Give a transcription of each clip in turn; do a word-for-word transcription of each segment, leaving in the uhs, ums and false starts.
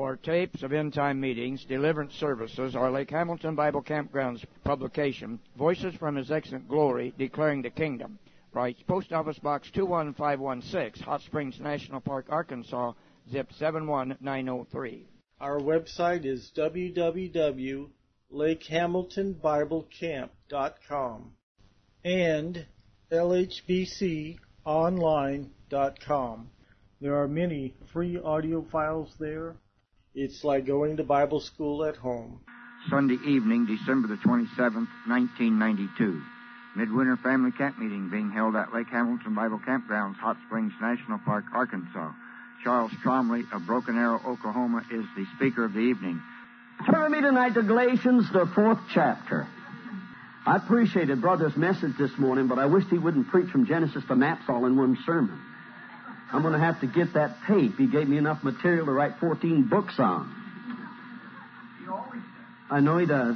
or tapes of end-time meetings, deliverance services, or Lake Hamilton Bible Campground's publication, Voices from His Excellent Glory, Declaring the Kingdom. Writes Post Office Box two one five one six, Hot Springs National Park, Arkansas, zip seven one nine oh three. Our website is w w w dot lake hamilton bible camp dot com and l h b c online dot com. There are many free audio files there. It's like going to Bible school at home. Sunday evening, December the twenty-seventh, nineteen ninety-two. Midwinter Family Camp Meeting being held at Lake Hamilton Bible Campgrounds, Hot Springs National Park, Arkansas. Charles Tromley of Broken Arrow, Oklahoma, is the speaker of the evening. Turn me tonight to Galatians, the fourth chapter. I appreciated Brother's message this morning, but I wished he wouldn't preach from Genesis to maps all in one sermon. I'm going to have to get that tape. He gave me enough material to write fourteen books on. He always does. I know he does.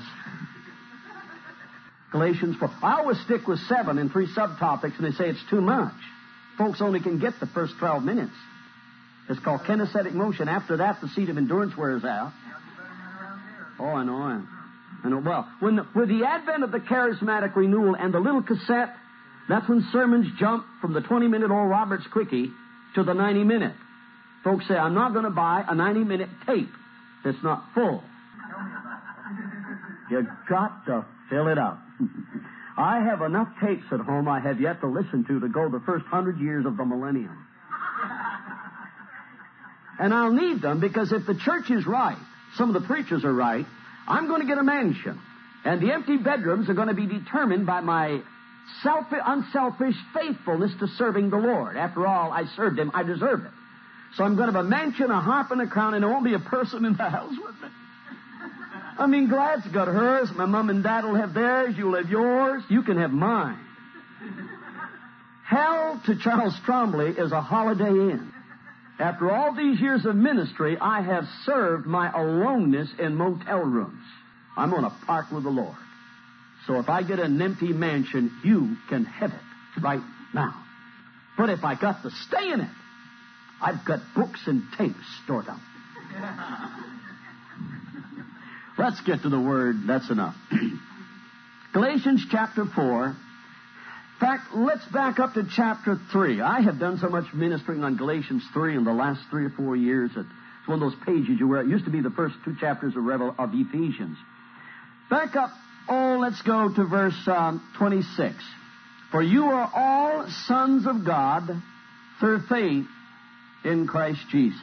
Galatians four. I always stick with seven and three subtopics, and they say it's too much. Folks only can get the first twelve minutes. It's called kinesthetic motion. After that, the seat of endurance wears out. Oh, I know. I, I know. Well, when the, with the advent of the charismatic renewal and the little cassette, that's when sermons jump from the twenty-minute old Roberts Quickie to the ninety-minute. Folks say, I'm not going to buy a ninety-minute tape that's not full. You've got to fill it up. I have enough tapes at home I have yet to listen to to go the first hundred years of the millennium. And I'll need them because if the church is right, some of the preachers are right, I'm going to get a mansion. And the empty bedrooms are going to be determined by my self- unselfish faithfulness to serving the Lord. After all, I served Him. I deserve it. So I'm going to have a mansion, a harp, and a crown, and there won't be a person in the house with me. I mean, Glad's got hers. My mom and dad will have theirs. You'll have yours. You can have mine. Hell to Charles Trombley is a Holiday Inn. After all these years of ministry, I have served my aloneness in motel rooms. I'm going to park with the Lord. So if I get an empty mansion, you can have it right now. But if I got to stay in it, I've got books and tapes stored up. Let's get to the Word. That's enough. Galatians chapter four. In fact, let's back up to chapter three. I have done so much ministering on Galatians three in the last three or four years that it's one of those pages you wear. It used to be the first two chapters of, Revel- of Ephesians. Back up. Oh, let's go to verse um, twenty-six. For you are all sons of God through faith in Christ Jesus.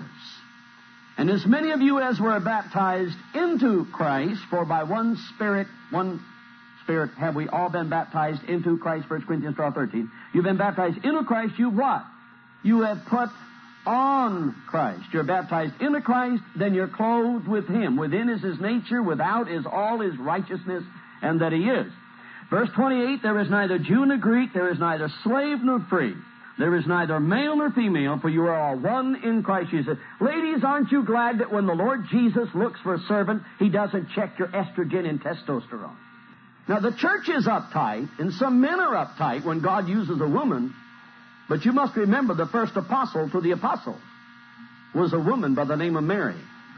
And as many of you as were baptized into Christ, for by one Spirit, one Spirit have we all been baptized into Christ, First Corinthians twelve thirteen. You've been baptized into Christ, you what? You have put on Christ. You're baptized into Christ, then you're clothed with Him. Within is His nature, without is all His righteousness, and that He is. Verse twenty-eight, there is neither Jew nor Greek, there is neither slave nor free. There is neither male nor female, for you are all one in Christ Jesus. Ladies, aren't you glad that when the Lord Jesus looks for a servant, He doesn't check your estrogen and testosterone? Now, the church is uptight, and some men are uptight when God uses a woman, but you must remember the first apostle to the apostles was a woman by the name of Mary.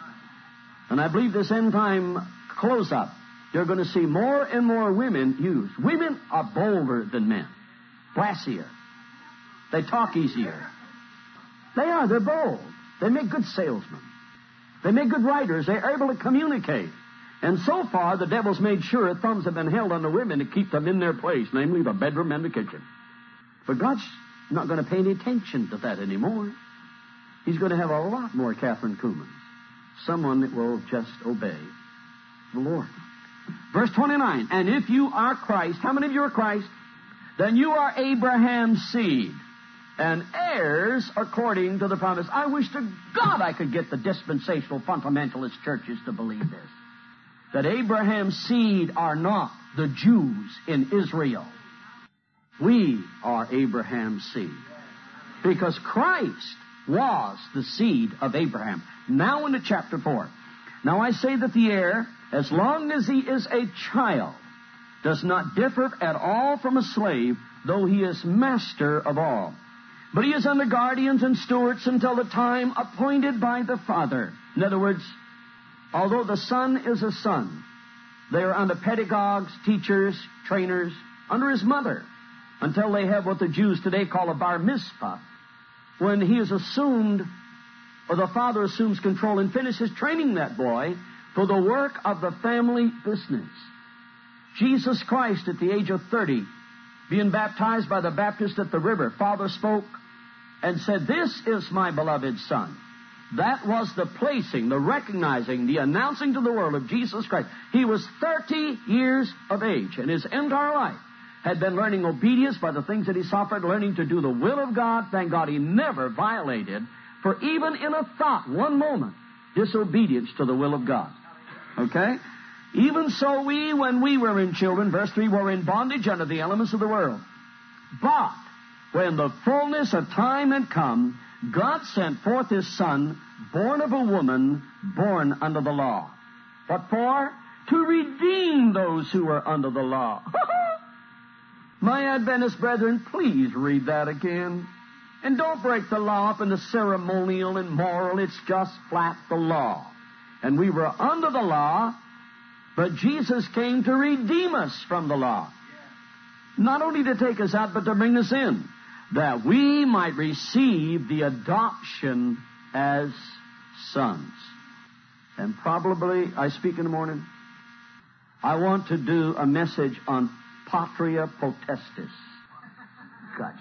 And I believe this end-time close-up, you're going to see more and more women used. Women are bolder than men, brassier. They talk easier. They are. They're bold. They make good salesmen. They make good writers. They're able to communicate. And so far, the devil's made sure thumbs have been held on the women to keep them in their place, namely the bedroom and the kitchen. But God's not going to pay any attention to that anymore. He's going to have a lot more Catherine Kumans. Someone that will just obey the Lord. Verse twenty-nine, and if you are Christ, how many of you are Christ? Then you are Abraham's seed and heirs according to the promise. I wish to God I could get the dispensational fundamentalist churches to believe this. That Abraham's seed are not the Jews in Israel. We are Abraham's seed. Because Christ was the seed of Abraham. Now into chapter four. Now I say that the heir, as long as he is a child, does not differ at all from a slave, though he is master of all. But he is under guardians and stewards until the time appointed by the Father. In other words, although the Son is a son, they are under pedagogues, teachers, trainers, under his mother, until they have what the Jews today call a bar mitzvah, when he is assumed, or the father assumes control and finishes training that boy for the work of the family business. Jesus Christ, at the age of thirty, being baptized by the Baptist at the river, Father spoke and said, "This is my beloved Son." That was the placing, the recognizing, the announcing to the world of Jesus Christ. He was thirty years of age, and his entire life had been learning obedience by the things that he suffered, learning to do the will of God. Thank God he never violated, for even in a thought, one moment, disobedience to the will of God. Okay? Even so we, when we were in children, verse three, were in bondage under the elements of the world. But when the fullness of time had come, God sent forth his Son, born of a woman, born under the law. What for? To redeem those who were under the law. My Adventist brethren, please read that again. And don't break the law up into ceremonial and moral. It's just flat the law. And we were under the law, but Jesus came to redeem us from the law. Not only to take us out, but to bring us in, that we might receive the adoption as sons. And probably, I speak in the morning, I want to do a message on patria potestas. Gotcha.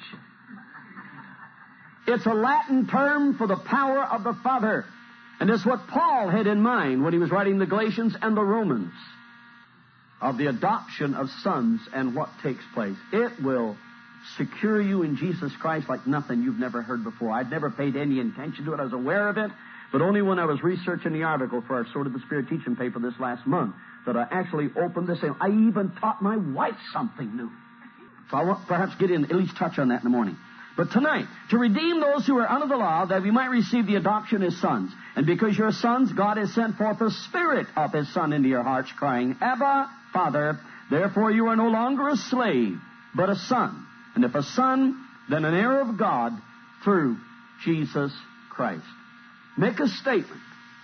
It's a Latin term for the power of the Father. And it's what Paul had in mind when he was writing the Galatians and the Romans, of the adoption of sons and what takes place. It will secure you in Jesus Christ like nothing you've never heard before. I'd never paid any attention to it. I was aware of it, but only when I was researching the article for our Sword of the Spirit teaching paper this last month that I actually opened this. And I even taught my wife something new. So I want perhaps get in, at least touch on that in the morning. But tonight, to redeem those who are under the law, that we might receive the adoption as sons. And because you're sons, God has sent forth the Spirit of his Son into your hearts, crying, Abba, Father. Therefore you are no longer a slave, but a son. And if a son, then an heir of God through Jesus Christ. Make a statement.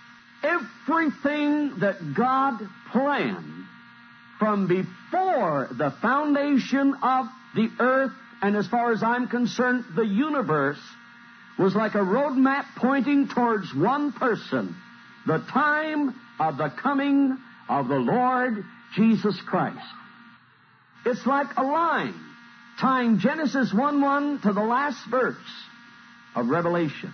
Everything that God planned from before the foundation of the earth, and as far as I'm concerned, the universe, was like a road map pointing towards one person, the time of the coming of the Lord Jesus Christ. It's like a line tying Genesis one one to the last verse of Revelation.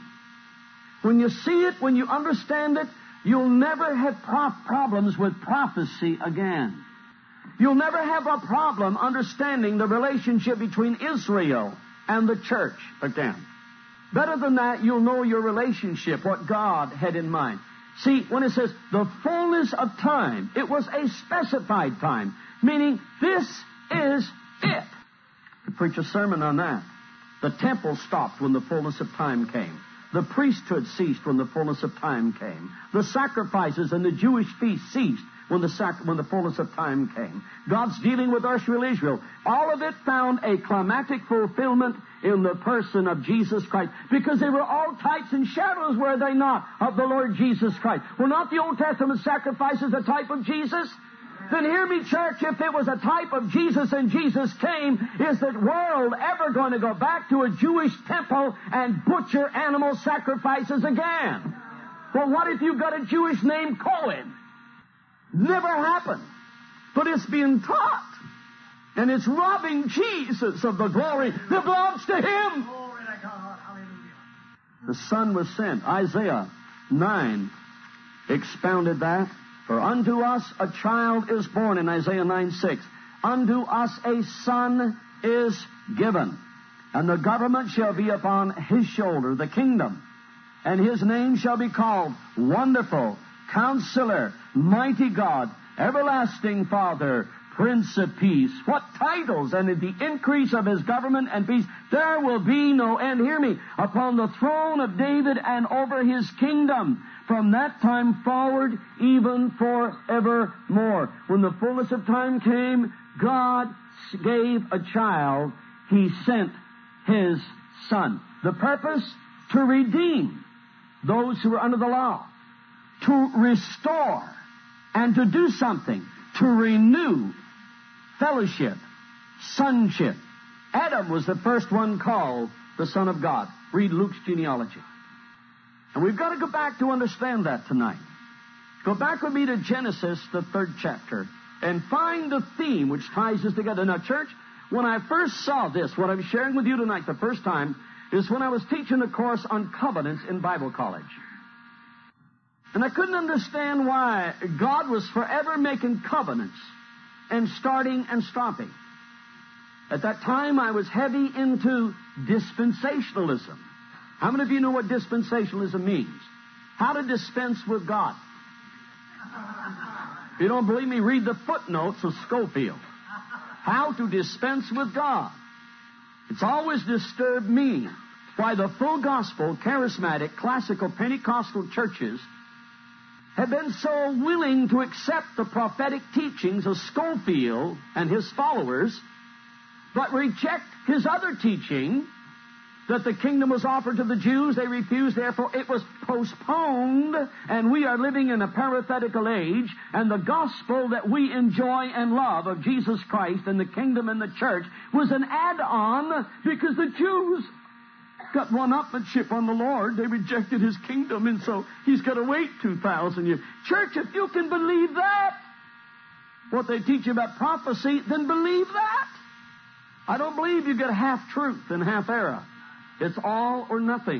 When you see it, when you understand it, you'll never have pro- problems with prophecy again. You'll never have a problem understanding the relationship between Israel and the church again. Better than that, you'll know your relationship, what God had in mind. See, when it says the fullness of time, it was a specified time, meaning this is it. To preach a sermon on that. The temple stopped when the fullness of time came. The priesthood ceased when the fullness of time came. The sacrifices and the Jewish feasts ceased when the sac- when the fullness of time came. God's dealing with Israel, Israel. All of it found a climactic fulfillment in the person of Jesus Christ, because they were all types and shadows, were they not, of the Lord Jesus Christ? Were not the Old Testament sacrifices a type of Jesus? Then hear me, church, if it was a type of Jesus and Jesus came, is the world ever going to go back to a Jewish temple and butcher animal sacrifices again? Well, what if you've got a Jewish name, Cohen? Never happened. But it's being taught. And it's robbing Jesus of the glory that belongs to him. Glory to God. Hallelujah. The Son was sent. Isaiah nine expounded that. For unto us a child is born, in Isaiah nine six. Unto us a son is given. And the government shall be upon his shoulder, the kingdom. And his name shall be called Wonderful, Counselor, Mighty God, Everlasting Father, Prince of Peace. What titles! And in the increase of his government and peace, there will be no end. Hear me. Upon the throne of David and over his kingdom, from that time forward, even forevermore. When the fullness of time came, God gave a child. He sent his Son. The purpose? To redeem those who are under the law. To restore and to do something. To renew fellowship, sonship. Adam was the first one called the Son of God. Read Luke's genealogy. And we've got to go back to understand that tonight. Go back with me to Genesis, the third chapter, and find the theme which ties us together. Now, church, when I first saw this, what I'm sharing with you tonight the first time, is when I was teaching a course on covenants in Bible college. And I couldn't understand why God was forever making covenants and starting and stopping. At that time, I was heavy into dispensationalism. How many of you know what dispensationalism means? How to dispense with God. If you don't believe me, read the footnotes of Scofield. How to dispense with God. It's always disturbed me why the full gospel, charismatic, classical, Pentecostal churches have been so willing to accept the prophetic teachings of Scofield and his followers, but reject his other teaching that the kingdom was offered to the Jews. They refused, therefore it was postponed, and we are living in a parenthetical age, and the gospel that we enjoy and love of Jesus Christ and the kingdom and the church was an add-on because the Jews got one-upmanship on the Lord. They rejected His kingdom, and so He's got to wait two thousand years. Church, if you can believe that, what they teach you about prophecy, then believe that. I don't believe you get half truth and half error. It's all or nothing.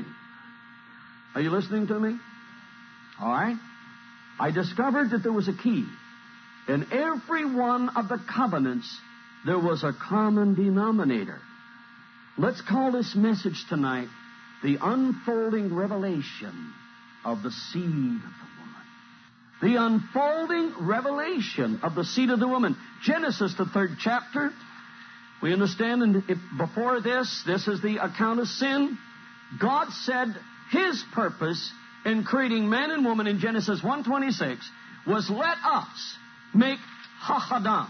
Are you listening to me? All right. I discovered that there was a key. In every one of the covenants, there was a common denominator. Let's call this message tonight the unfolding revelation of the seed of the woman. The unfolding revelation of the seed of the woman. Genesis, the third chapter. We understand, and if before this, this is the account of sin. God said His purpose in creating man and woman in Genesis one twenty-six was let us make ha-Adam.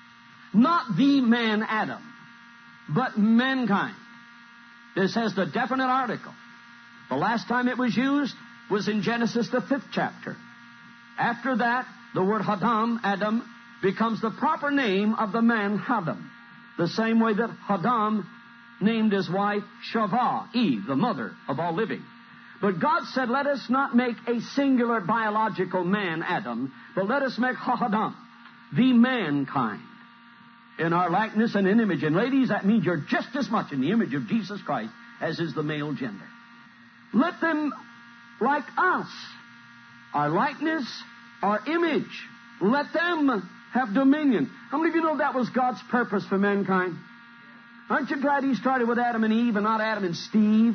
Not the man Adam, but mankind. This has the definite article. The last time it was used was in Genesis, the fifth chapter. After that, the word Adam, Adam, becomes the proper name of the man Adam. The same way that Adam named his wife Shavah, Eve, the mother of all living. But God said, let us not make a singular biological man, Adam, but let us make Ha-Adam, the mankind, in our likeness and in image. And ladies, that means you're just as much in the image of Jesus Christ as is the male gender. Let them, like us, our likeness, our image, let them have dominion. How many of you know that was God's purpose for mankind? Aren't you glad He started with Adam and Eve and not Adam and Steve?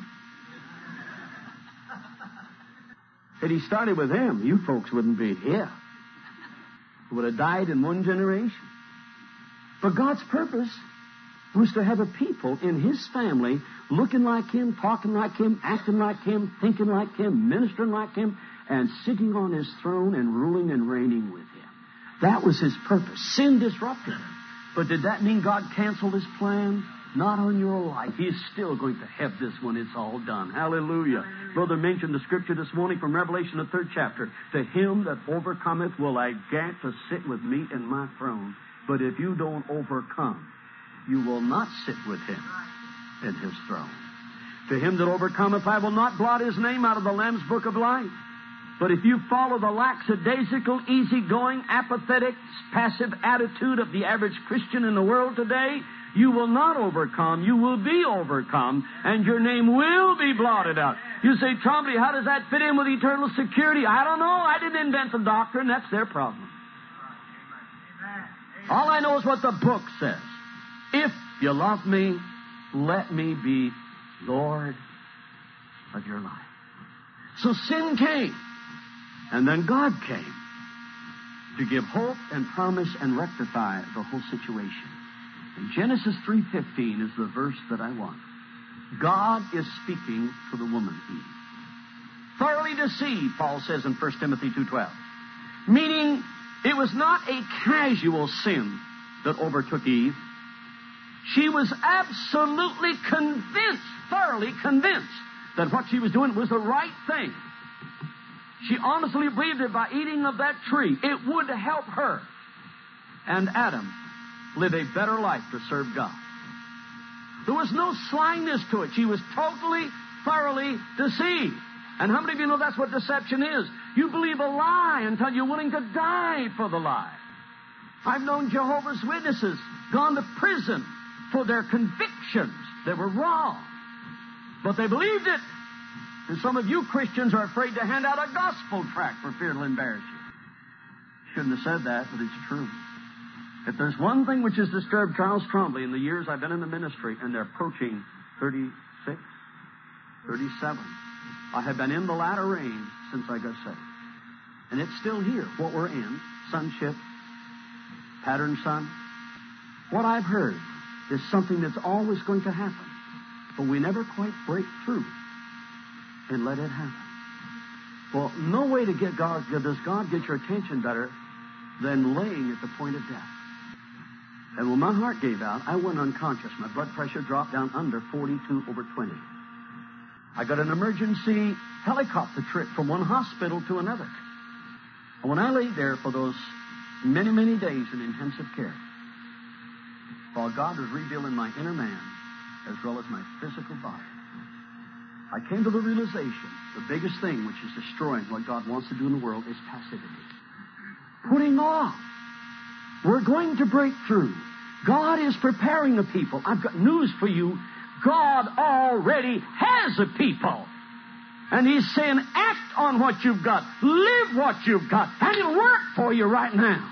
Had He started with them, you folks wouldn't be here. You would have died in one generation. But God's purpose was to have a people in His family looking like Him, talking like Him, acting like Him, thinking like Him, ministering like Him, and sitting on His throne and ruling and reigning with Him. That was His purpose. Sin disrupted it. But did that mean God canceled His plan? Not on your life. He's still going to have this when it's all done. Hallelujah. Hallelujah. Brother mentioned the scripture this morning from Revelation, the third chapter. To him that overcometh will I grant to sit with me in my throne. But if you don't overcome, you will not sit with Him in His throne. To him that overcometh I will not blot his name out of the Lamb's book of life. But if you follow the lackadaisical, easygoing, apathetic, passive attitude of the average Christian in the world today, you will not overcome. You will be overcome, and your name will be blotted out. You say, Trombley, how does that fit in with eternal security? I don't know. I didn't invent the doctrine. That's their problem. All I know is what the book says. If you love me, let me be Lord of your life. So sin came. And then God came to give hope and promise and rectify the whole situation. And Genesis three fifteen is the verse that I want. God is speaking to the woman Eve. Thoroughly deceived, Paul says in First Timothy two twelve. Meaning, it was not a casual sin that overtook Eve. She was absolutely convinced, thoroughly convinced, that what she was doing was the right thing. She honestly believed that by eating of that tree, it would help her and Adam live a better life to serve God. There was no slyness to it. She was totally, thoroughly deceived. And how many of you know that's what deception is? You believe a lie until you're willing to die for the lie. I've known Jehovah's Witnesses gone to prison for their convictions. They were wrong. But they believed it. And some of you Christians are afraid to hand out a gospel tract for fear it'll embarrass you. Shouldn't have said that, but it's true. If there's one thing which has disturbed Charles Trombley in the years I've been in the ministry, and they're approaching thirty-six, thirty-seven, I have been in the latter rain since I got saved. And it's still here, what we're in, sonship, pattern son. What I've heard is something that's always going to happen, but we never quite break through and let it happen. Well, no way to get God, does God get your attention better than laying at the point of death. And when my heart gave out, I went unconscious. My blood pressure dropped down under forty-two over twenty. I got an emergency helicopter trip from one hospital to another. And when I lay there for those many, many days in intensive care, while God was revealing my inner man as well as my physical body, I came to the realization the biggest thing which is destroying what God wants to do in the world is passivity. Putting off. We're going to break through. God is preparing a people. I've got news for you. God already has a people. And He's saying, act on what you've got. Live what you've got. And it'll work for you right now.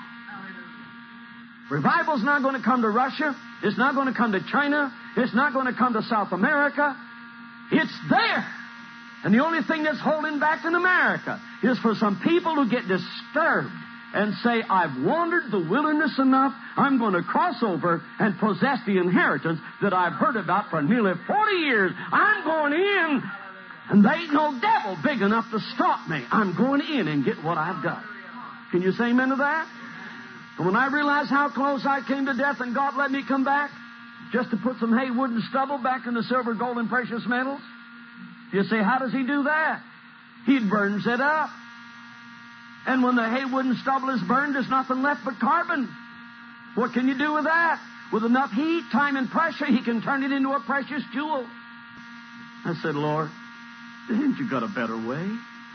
Revival's not going to come to Russia. It's not going to come to China. It's not going to come to South America. It's there. And the only thing that's holding back in America is for some people to get disturbed and say, I've wandered the wilderness enough, I'm going to cross over and possess the inheritance that I've heard about for nearly forty years. I'm going in, and there ain't no devil big enough to stop me. I'm going in and get what I've got. Can you say amen to that? And when I realized how close I came to death and God let me come back, just to put some hay, wood, and stubble back in the silver, gold, and precious metals, you say, how does He do that? He burns it up. And when the hay, wood, and stubble is burned, there's nothing left but carbon. What can you do with that? With enough heat, time, and pressure, He can turn it into a precious jewel. I said, Lord, haven't you got a better way?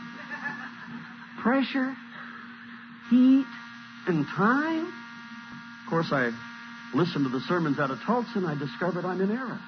Pressure, heat, and time? Of course, I listened to the sermons out of Tulsa, and I discovered I'm in error.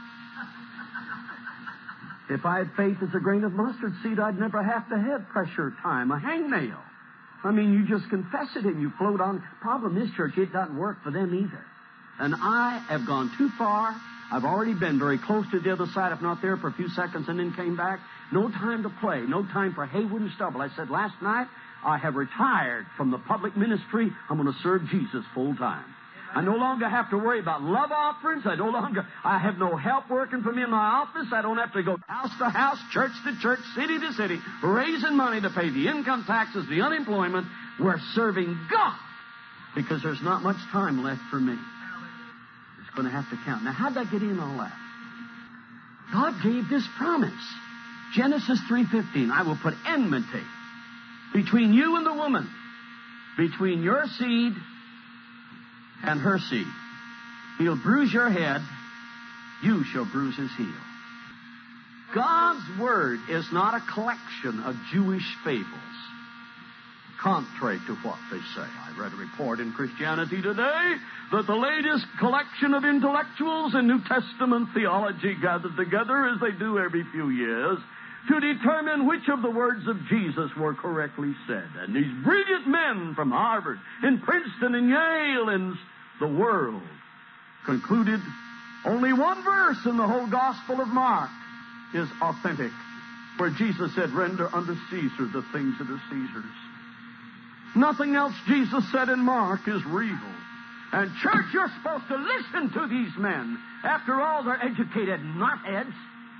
If I had faith as a grain of mustard seed, I'd never have to have pressure, time, a hangnail. I mean, you just confess it and you float on. Problem is, church, it doesn't work for them either. And I have gone too far. I've already been very close to the other side, if not there, for a few seconds and then came back. No time to play. No time for hay, wood, and stubble. I said last night, I have retired from the public ministry. I'm going to serve Jesus full time. I no longer have to worry about love offerings. I no longer, I have no help working for me in my office. I don't have to go house to house, church to church, city to city, raising money to pay the income taxes, the unemployment. We're serving God because there's not much time left for me. It's going to have to count. Now, how'd I get in all that? God gave this promise. Genesis three fifteen, I will put enmity between you and the woman, between your seed and her seed. He'll bruise your head, you shall bruise his heel. God's Word is not a collection of Jewish fables, contrary to what they say. I read a report in Christianity Today that the latest collection of intellectuals in New Testament theology gathered together, as they do every few years, to determine which of the words of Jesus were correctly said. And these brilliant men from Harvard and Princeton and Yale and the world concluded only one verse in the whole Gospel of Mark is authentic, where Jesus said, render unto Caesar the things that are Caesar's. Nothing else Jesus said in Mark is real. And church, you're supposed to listen to these men. After all, they're educated knotheads.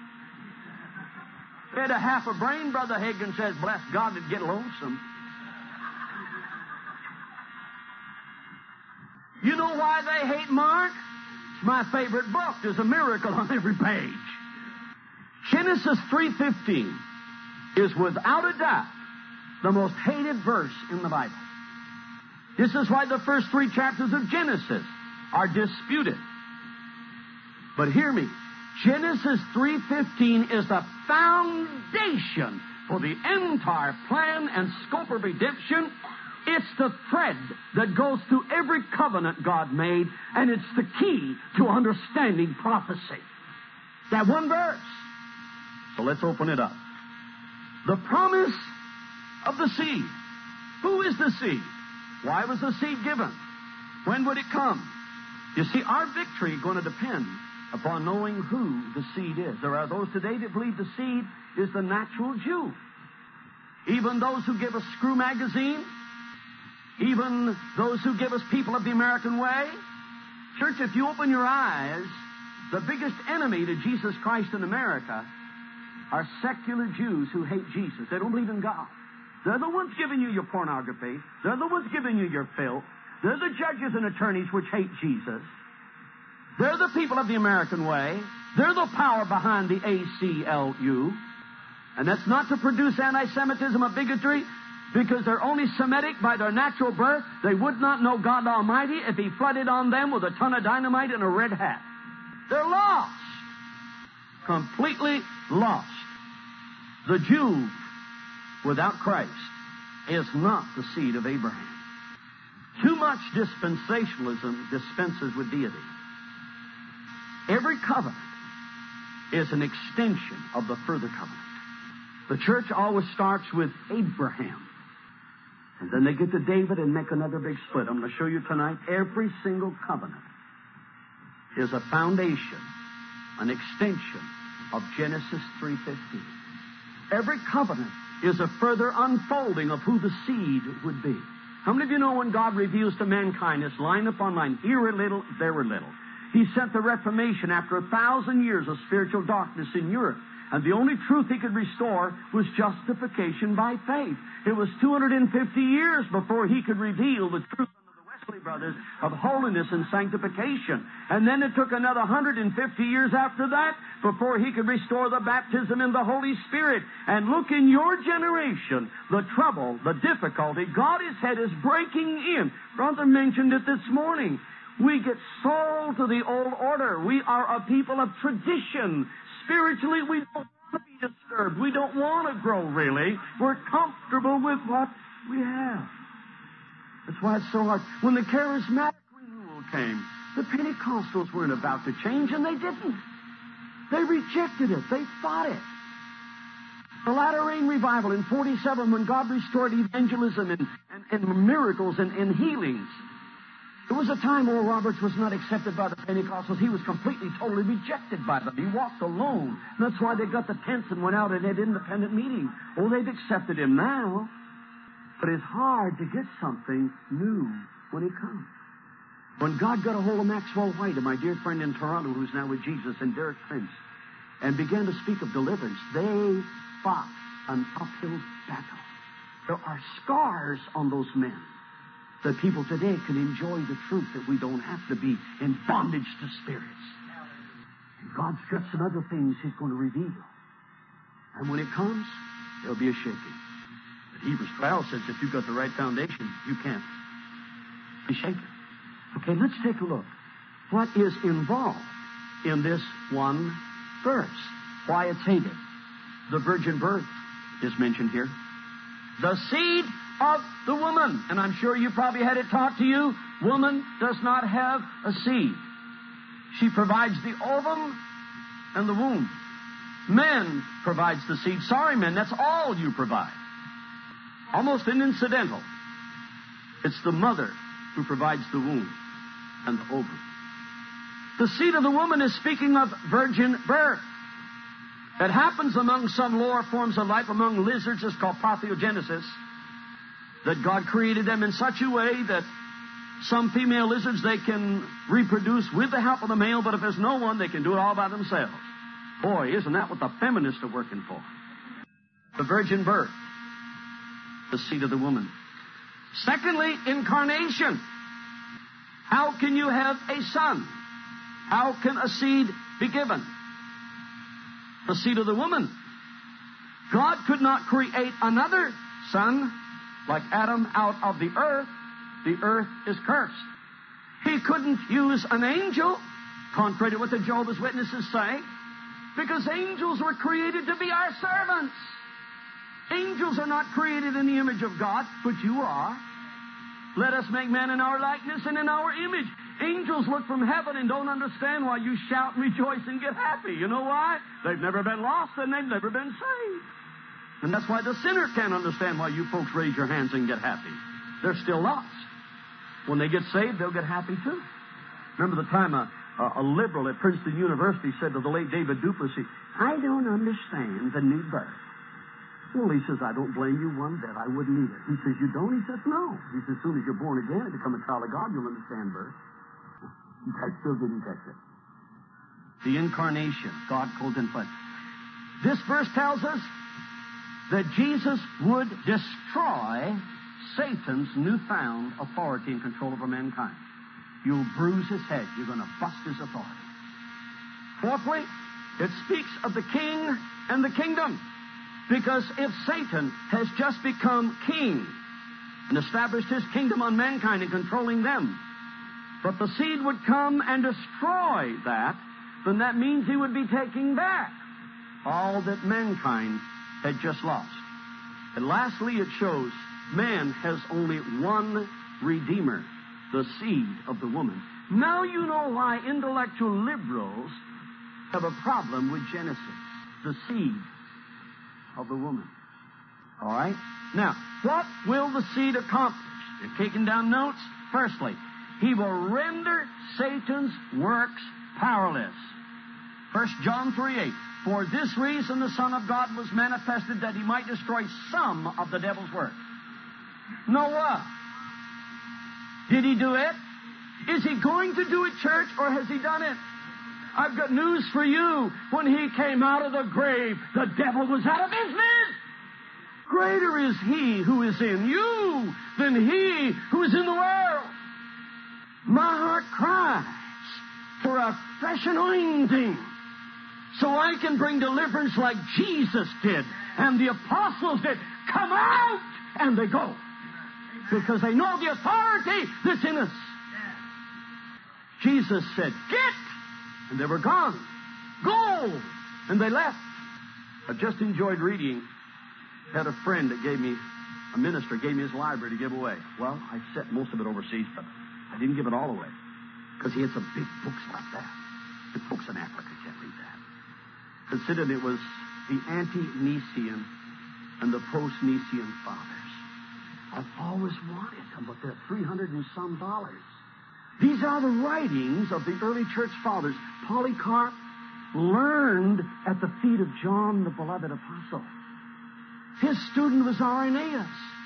They had a half a brain, Brother Hagin says, bless God, it'd get lonesome. You know why they hate Mark? my favorite book. There's a miracle on every page. Genesis three fifteen is without a doubt the most hated verse in the Bible. This is why the first three chapters of Genesis are disputed. But hear me. Genesis three fifteen is the foundation for the entire plan and scope of redemption. It's the thread that goes through every covenant God made, and it's the key to understanding prophecy. That one verse. So let's open it up. The promise of the seed. Who is the seed? Why was the seed given? When would it come? You see, our victory is going to depend upon knowing who the seed is. There are those today that believe the seed is the natural Jew. Even those who give us Screw magazine, even those who give us People of the American Way. Church, if you open your eyes, the biggest enemy to Jesus Christ in America are secular Jews who hate Jesus. They don't believe in God. They're the ones giving you your pornography. They're the ones giving you your filth. They're the judges and attorneys which hate Jesus. They're the People of the American Way. They're the power behind the A C L U. And that's not to produce anti-Semitism or bigotry, because they're only Semitic by their natural birth. They would not know God Almighty if He flooded on them with a ton of dynamite and a red hat. They're lost. Completely lost. The Jew without Christ is not the seed of Abraham. Too much dispensationalism dispenses with deity. Every covenant is an extension of the further covenant. The church always starts with Abraham. And then they get to David and make another big split. I'm going to show you tonight every single covenant is a foundation, an extension of Genesis three fifteen. Every covenant is a further unfolding of who the seed would be. How many of you know when God reveals to mankind this line upon line, here a little, there a little? He sent the Reformation after a thousand years of spiritual darkness in Europe. And the only truth He could restore was justification by faith. It was two hundred fifty years before He could reveal the truth under the Wesley brothers of holiness and sanctification. And then it took another one hundred fifty years after that before He could restore the baptism in the Holy Spirit. And look, in your generation, the trouble, the difficulty, God has said is breaking in. Brother mentioned it this morning. We get sold to the old order. We are a people of tradition. Spiritually, we don't want to be disturbed. We don't want to grow, really. We're comfortable with what we have. That's why it's so hard. When the charismatic renewal came, the Pentecostals weren't about to change, and they didn't. They rejected it. They fought it. The Latter Rain Revival in forty-seven, when God restored evangelism and, and, and miracles and, and healings, there was a time Oral Roberts was not accepted by the Pentecostals. He was completely, totally rejected by them. He walked alone. And that's why they got the tents and went out and had independent meetings. Oh, they've accepted him now. But it's hard to get something new when he comes. When God got a hold of Maxwell White, and my dear friend in Toronto who's now with Jesus, and Derek Prince, and began to speak of deliverance, they fought an uphill battle. There are scars on those men, that people today can enjoy the truth, that we don't have to be in bondage to spirits. And God's got some other things He's going to reveal. And when it comes, there'll be a shaking. But Hebrews twelve says if you've got the right foundation, you can't be shaken. Okay, let's take a look. What is involved in this one verse? Why it's hated. The virgin birth is mentioned here. The seed of the woman. And I'm sure you probably had it taught to you. Woman does not have a seed. She provides the ovum and the womb. Man provides the seed. Sorry, men, that's all you provide. Almost an incidental. It's the mother who provides the womb and the ovum. The seed of the woman is speaking of virgin birth. It happens among some lower forms of life, among lizards. It's called parthenogenesis. That God created them in such a way that some female lizards, they can reproduce with the help of the male, but if there's no one, they can do it all by themselves. Boy, isn't that what the feminists are working for? The virgin birth, the seed of the woman. Secondly, incarnation. How can you have a son? How can a seed be given? The seed of the woman. God could not create another son like Adam out of the earth. The earth is cursed. He couldn't use an angel, contrary to what the Jehovah's Witnesses say, because angels were created to be our servants. Angels are not created in the image of God, but you are. Let us make man in our likeness and in our image. Angels look from heaven and don't understand why you shout and rejoice and get happy. You know why? They've never been lost and they've never been saved. And that's why the sinner can't understand why you folks raise your hands and get happy. They're still lost. When they get saved, they'll get happy too. Remember the time a, a, a liberal at Princeton University said to the late David Duplessis, I don't understand the new birth. Well, he says, I don't blame you one bit. I wouldn't either. He says, you don't? He says, no. He says, as soon as you're born again and become a child of God, you'll understand birth. I still didn't catch it. The incarnation, God clothed in flesh. This verse tells us that Jesus would destroy Satan's newfound authority and control over mankind. You'll bruise his head. You're going to bust his authority. Fourthly, it speaks of the king and the kingdom. Because if Satan has just become king and established his kingdom on mankind and controlling them, but the seed would come and destroy that, then that means he would be taking back all that mankind had just lost. And lastly, it shows man has only one Redeemer, the seed of the woman. Now you know why intellectual liberals have a problem with Genesis, the seed of the woman. All right? Now, what will the seed accomplish? You're taking down notes. Firstly, he will render Satan's works powerless. First John three eight. For this reason the Son of God was manifested, that he might destroy some of the devil's works. Noah, did he do it? Is he going to do it, church, or has he done it? I've got news for you. When he came out of the grave, the devil was out of business. Greater is he who is in you than he who is in the world. My heart cries for a fresh anointing so I can bring deliverance like Jesus did and the apostles did. Come out! And they go. Because they know the authority that's in us. Jesus said, get! And they were gone. Go! And they left. I just enjoyed reading. Had a friend that gave me, a minister gave me his library to give away. Well, I sent most of it overseas, but I didn't give it all away. Because he had some big books like that. The books in Africa can't read that. Considered it was the ante-Nicene and the post-Nicene fathers. I've always wanted them, but they're three hundred and some dollars. These are the writings of the early church fathers. Polycarp learned at the feet of John, the beloved apostle. His student was Irenaeus,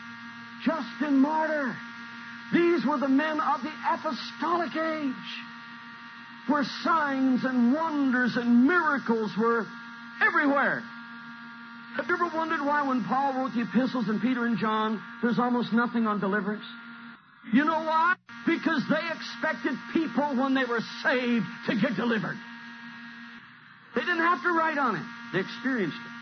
Justin Martyr. These were the men of the apostolic age, where signs and wonders and miracles were everywhere. Have you ever wondered why when Paul wrote the epistles and Peter and John, there's almost nothing on deliverance? You know why? Because they expected people when they were saved to get delivered. They didn't have to write on it. They experienced it.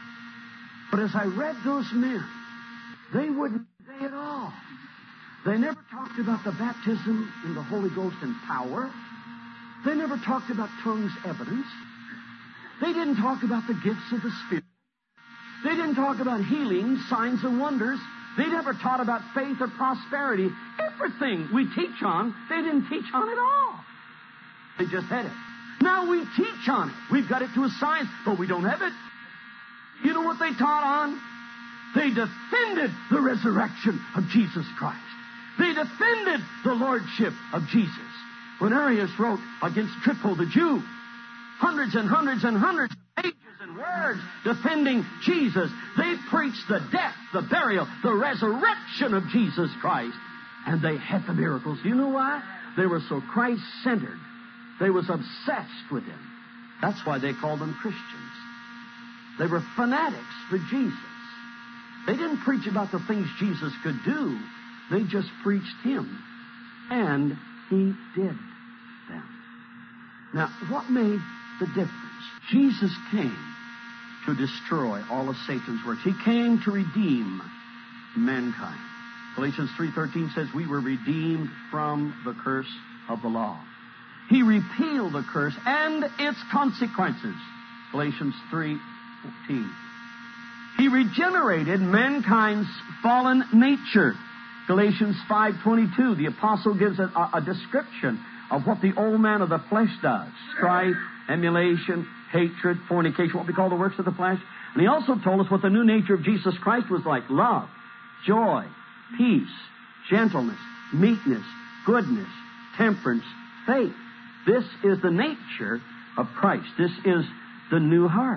But as I read those men, they wouldn't say at all. They never talked about the baptism in the Holy Ghost and power. They never talked about tongues evidence. They didn't talk about the gifts of the Spirit. They didn't talk about healing, signs, and wonders. They never taught about faith or prosperity. Everything we teach on, they didn't teach on at all. They just had it. Now we teach on it. We've got it to a science, but we don't have it. You know what they taught on? They defended the resurrection of Jesus Christ. They defended the lordship of Jesus. When Arius wrote against Trypho the Jew, hundreds and hundreds and hundreds of pages and words defending Jesus, they preached the death, the burial, the resurrection of Jesus Christ. And they had the miracles. Do you know why? They were so Christ-centered. They was obsessed with Him. That's why they called them Christians. They were fanatics for Jesus. They didn't preach about the things Jesus could do. They just preached Him. And He did them. Now, what made the difference? Jesus came to destroy all of Satan's works. He came to redeem mankind. Galatians three thirteen says we were redeemed from the curse of the law. He repealed the curse and its consequences. Galatians three fourteen. He regenerated mankind's fallen nature. Galatians five twenty-two. The apostle gives a, a description of what the old man of the flesh does. Strife, emulation, hatred, fornication, what we call the works of the flesh. And he also told us what the new nature of Jesus Christ was like. Love, joy, peace, gentleness, meekness, goodness, temperance, faith. This is the nature of Christ. This is the new heart.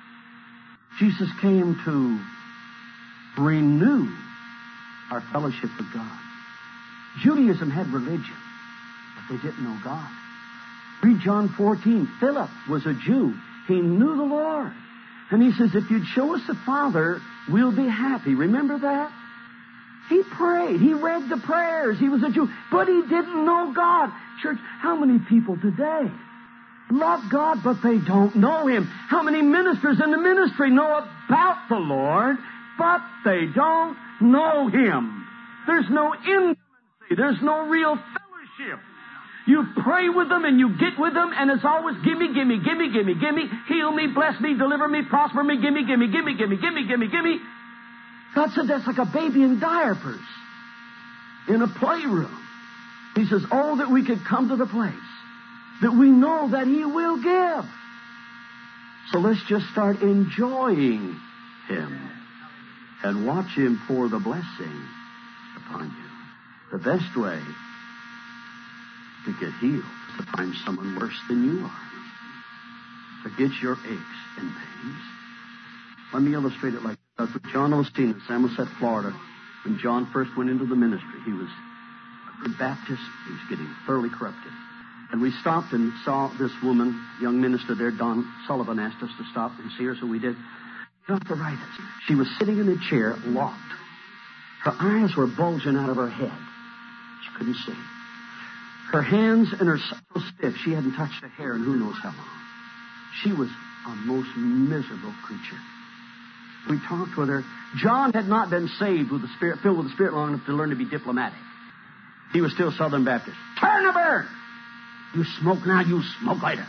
Jesus came to renew our fellowship with God. Judaism had religion, but they didn't know God. Read John fourteen. Philip was a Jew. He knew the Lord. And he says, if you'd show us the Father, we'll be happy. Remember that? He prayed. He read the prayers. He was a Jew. But he didn't know God. Church, how many people today love God, but they don't know Him? How many ministers in the ministry know about the Lord, but they don't know Him? There's no intimacy. There's no real fellowship. You pray with them and you get with them, and it's always gimme, gimme, gimme, gimme, gimme, heal me, bless me, deliver me, prosper me, gimme, gimme, gimme, gimme, gimme, gimme, gimme. God said that's like a baby in diapers in a playroom. He says, oh, that we could come to the place that we know that He will give. So let's just start enjoying Him and watch Him pour the blessing upon you. The best way to get healed is to find someone worse than you are. Forget your aches and pains. Let me illustrate it like this. With John Osteen in Samoset, Florida, when John first went into the ministry, he was a good Baptist. He was getting thoroughly corrupted. And we stopped and saw this woman, young minister there, Don Sullivan, asked us to stop and see her, so we did. Arthritis. She was sitting in a chair, locked. Her eyes were bulging out of her head. She couldn't see. Her hands and her so stiff, she hadn't touched a hair in who knows how long. She was a most miserable creature. We talked with her. John had not been saved with the Spirit, filled with the Spirit long enough to learn to be diplomatic. He was still Southern Baptist. Turn the burn! You smoke now, you smoke later.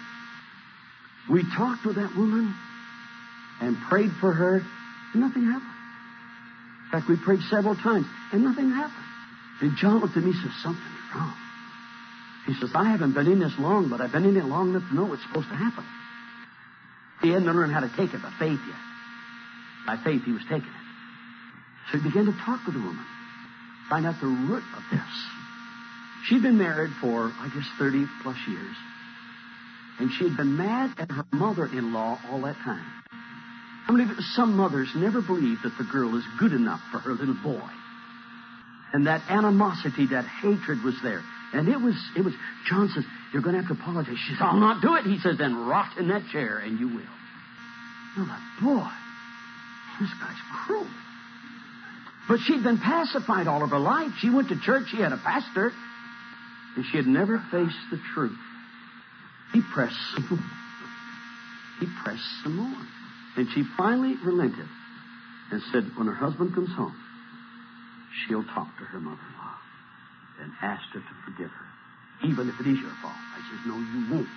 We talked with that woman and prayed for her, and nothing happened. In fact, we prayed several times, and nothing happened. And John looked at me and said, something's wrong. He says, I haven't been in this long, but I've been in it long enough to know what's supposed to happen. He hadn't learned how to take it by faith yet. By faith, he was taking it. So he began to talk with the woman, find out the root of this. She'd been married for, I guess, thirty plus years. And she had been mad at her mother-in-law all that time. I mean, some mothers never believe that the girl is good enough for her little boy. And that animosity, that hatred was there. And it was, it was, John says, you're going to have to apologize. She says, I'll not do it. He says, then rot in that chair and you will. You're like, boy, this guy's cruel. But she'd been pacified all of her life. She went to church. She had a pastor. And she had never faced the truth. He pressed some more. He pressed some more. And she finally relented and said, when her husband comes home, she'll talk to her mother-in-law and ask her to forgive her, even if it is your fault. I says, no, you won't.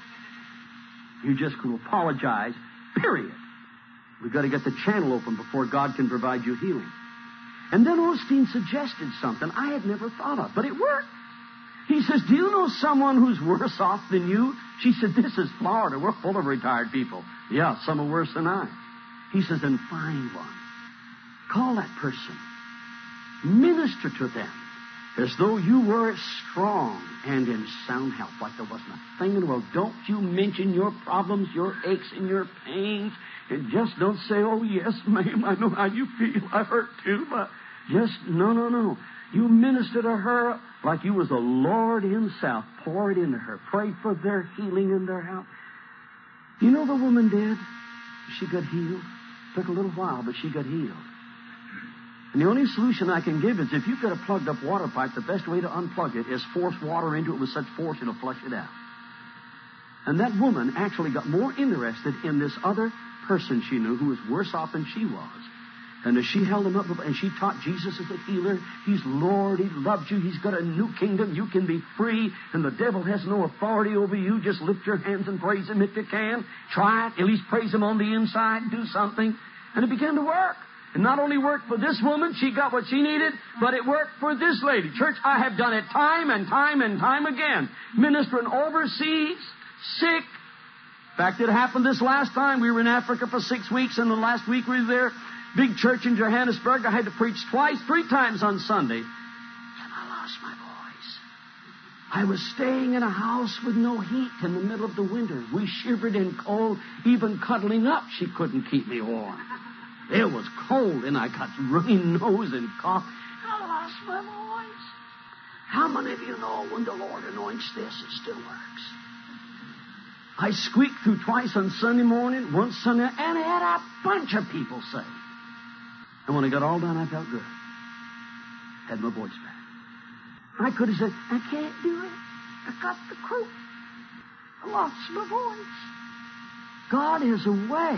You just can apologize, period. We've got to get the channel open before God can provide you healing. And then Osteen suggested something I had never thought of, but it worked. He says, do you know someone who's worse off than you? She said, this is Florida. We're full of retired people. Yeah, some are worse than I. He says, then find one. Call that person. Minister to them as though you were strong and in sound health, like there wasn't a thing in the world. Don't you mention your problems, your aches, and your pains. And just don't say, oh, yes, ma'am, I know how you feel. I hurt too. But just, no, no, no. You minister to her like you was the Lord Himself. Pour it into her. Pray for their healing and their health. You know the woman did? She got healed. Took a little while, but she got healed. And the only solution I can give is if you've got a plugged up water pipe, the best way to unplug it is force water into it with such force it'll flush it out. And that woman actually got more interested in this other person she knew who was worse off than she was. And as she held him up, and she taught Jesus as a healer, He's Lord, He loves you, He's got a new kingdom, you can be free, and the devil has no authority over you. Just lift your hands and praise Him if you can. Try it, at least praise Him on the inside, do something. And it began to work. It not only worked for this woman, she got what she needed, but it worked for this lady. Church, I have done it time and time and time again. Ministering overseas, sick. In fact, it happened this last time. We were in Africa for six weeks, and the last week we were there. Big church in Johannesburg. I had to preach twice, three times on Sunday. And I lost my voice. I was staying in a house with no heat in the middle of the winter. We shivered in cold. Even cuddling up, she couldn't keep me warm. It was cold, and I got runny nose and cough. And I lost my voice. How many of you know when the Lord anoints this, it still works? I squeaked through twice on Sunday morning, once Sunday, and I had a bunch of people say. And when I got all done, I felt good. Had my voice back. I could have said, I can't do it. I got the croup. I lost my voice. God has a way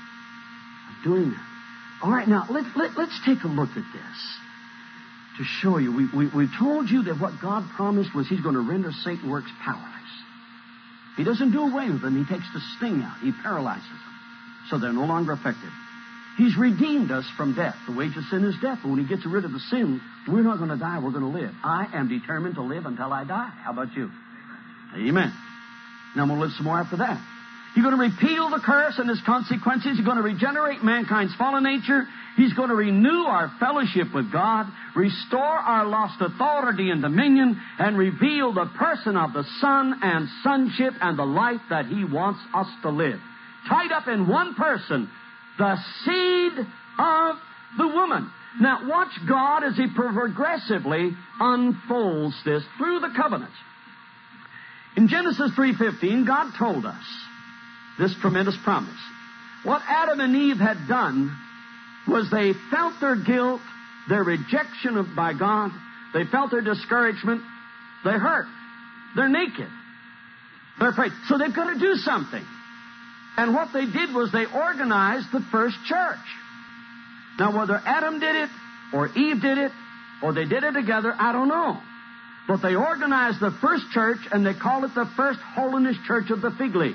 of doing that. All right, now, let, let, let's take a look at this to show you. We, we, we told you that what God promised was He's going to render Satan's works powerless. He doesn't do away with them. He takes the sting out. He paralyzes them so they're no longer effective. He's redeemed us from death. The wage of sin is death. But when He gets rid of the sin, we're not going to die. We're going to live. I am determined to live until I die. How about you? Amen. Amen. Now I'm going to live some more after that. He's going to repeal the curse and its consequences. He's going to regenerate mankind's fallen nature. He's going to renew our fellowship with God, restore our lost authority and dominion, and reveal the person of the Son and sonship and the life that He wants us to live. Tied up in one person, the seed of the woman. Now watch God as He progressively unfolds this through the covenants. In Genesis three fifteen, God told us this tremendous promise. What Adam and Eve had done was they felt their guilt, their rejection of by God. They felt their discouragement. They hurt. They're naked. They're afraid. So they've got to do something. And what they did was they organized the first church. Now, whether Adam did it, or Eve did it, or they did it together, I don't know. But they organized the first church, and they called it the First Holiness Church of the Fig Leaf.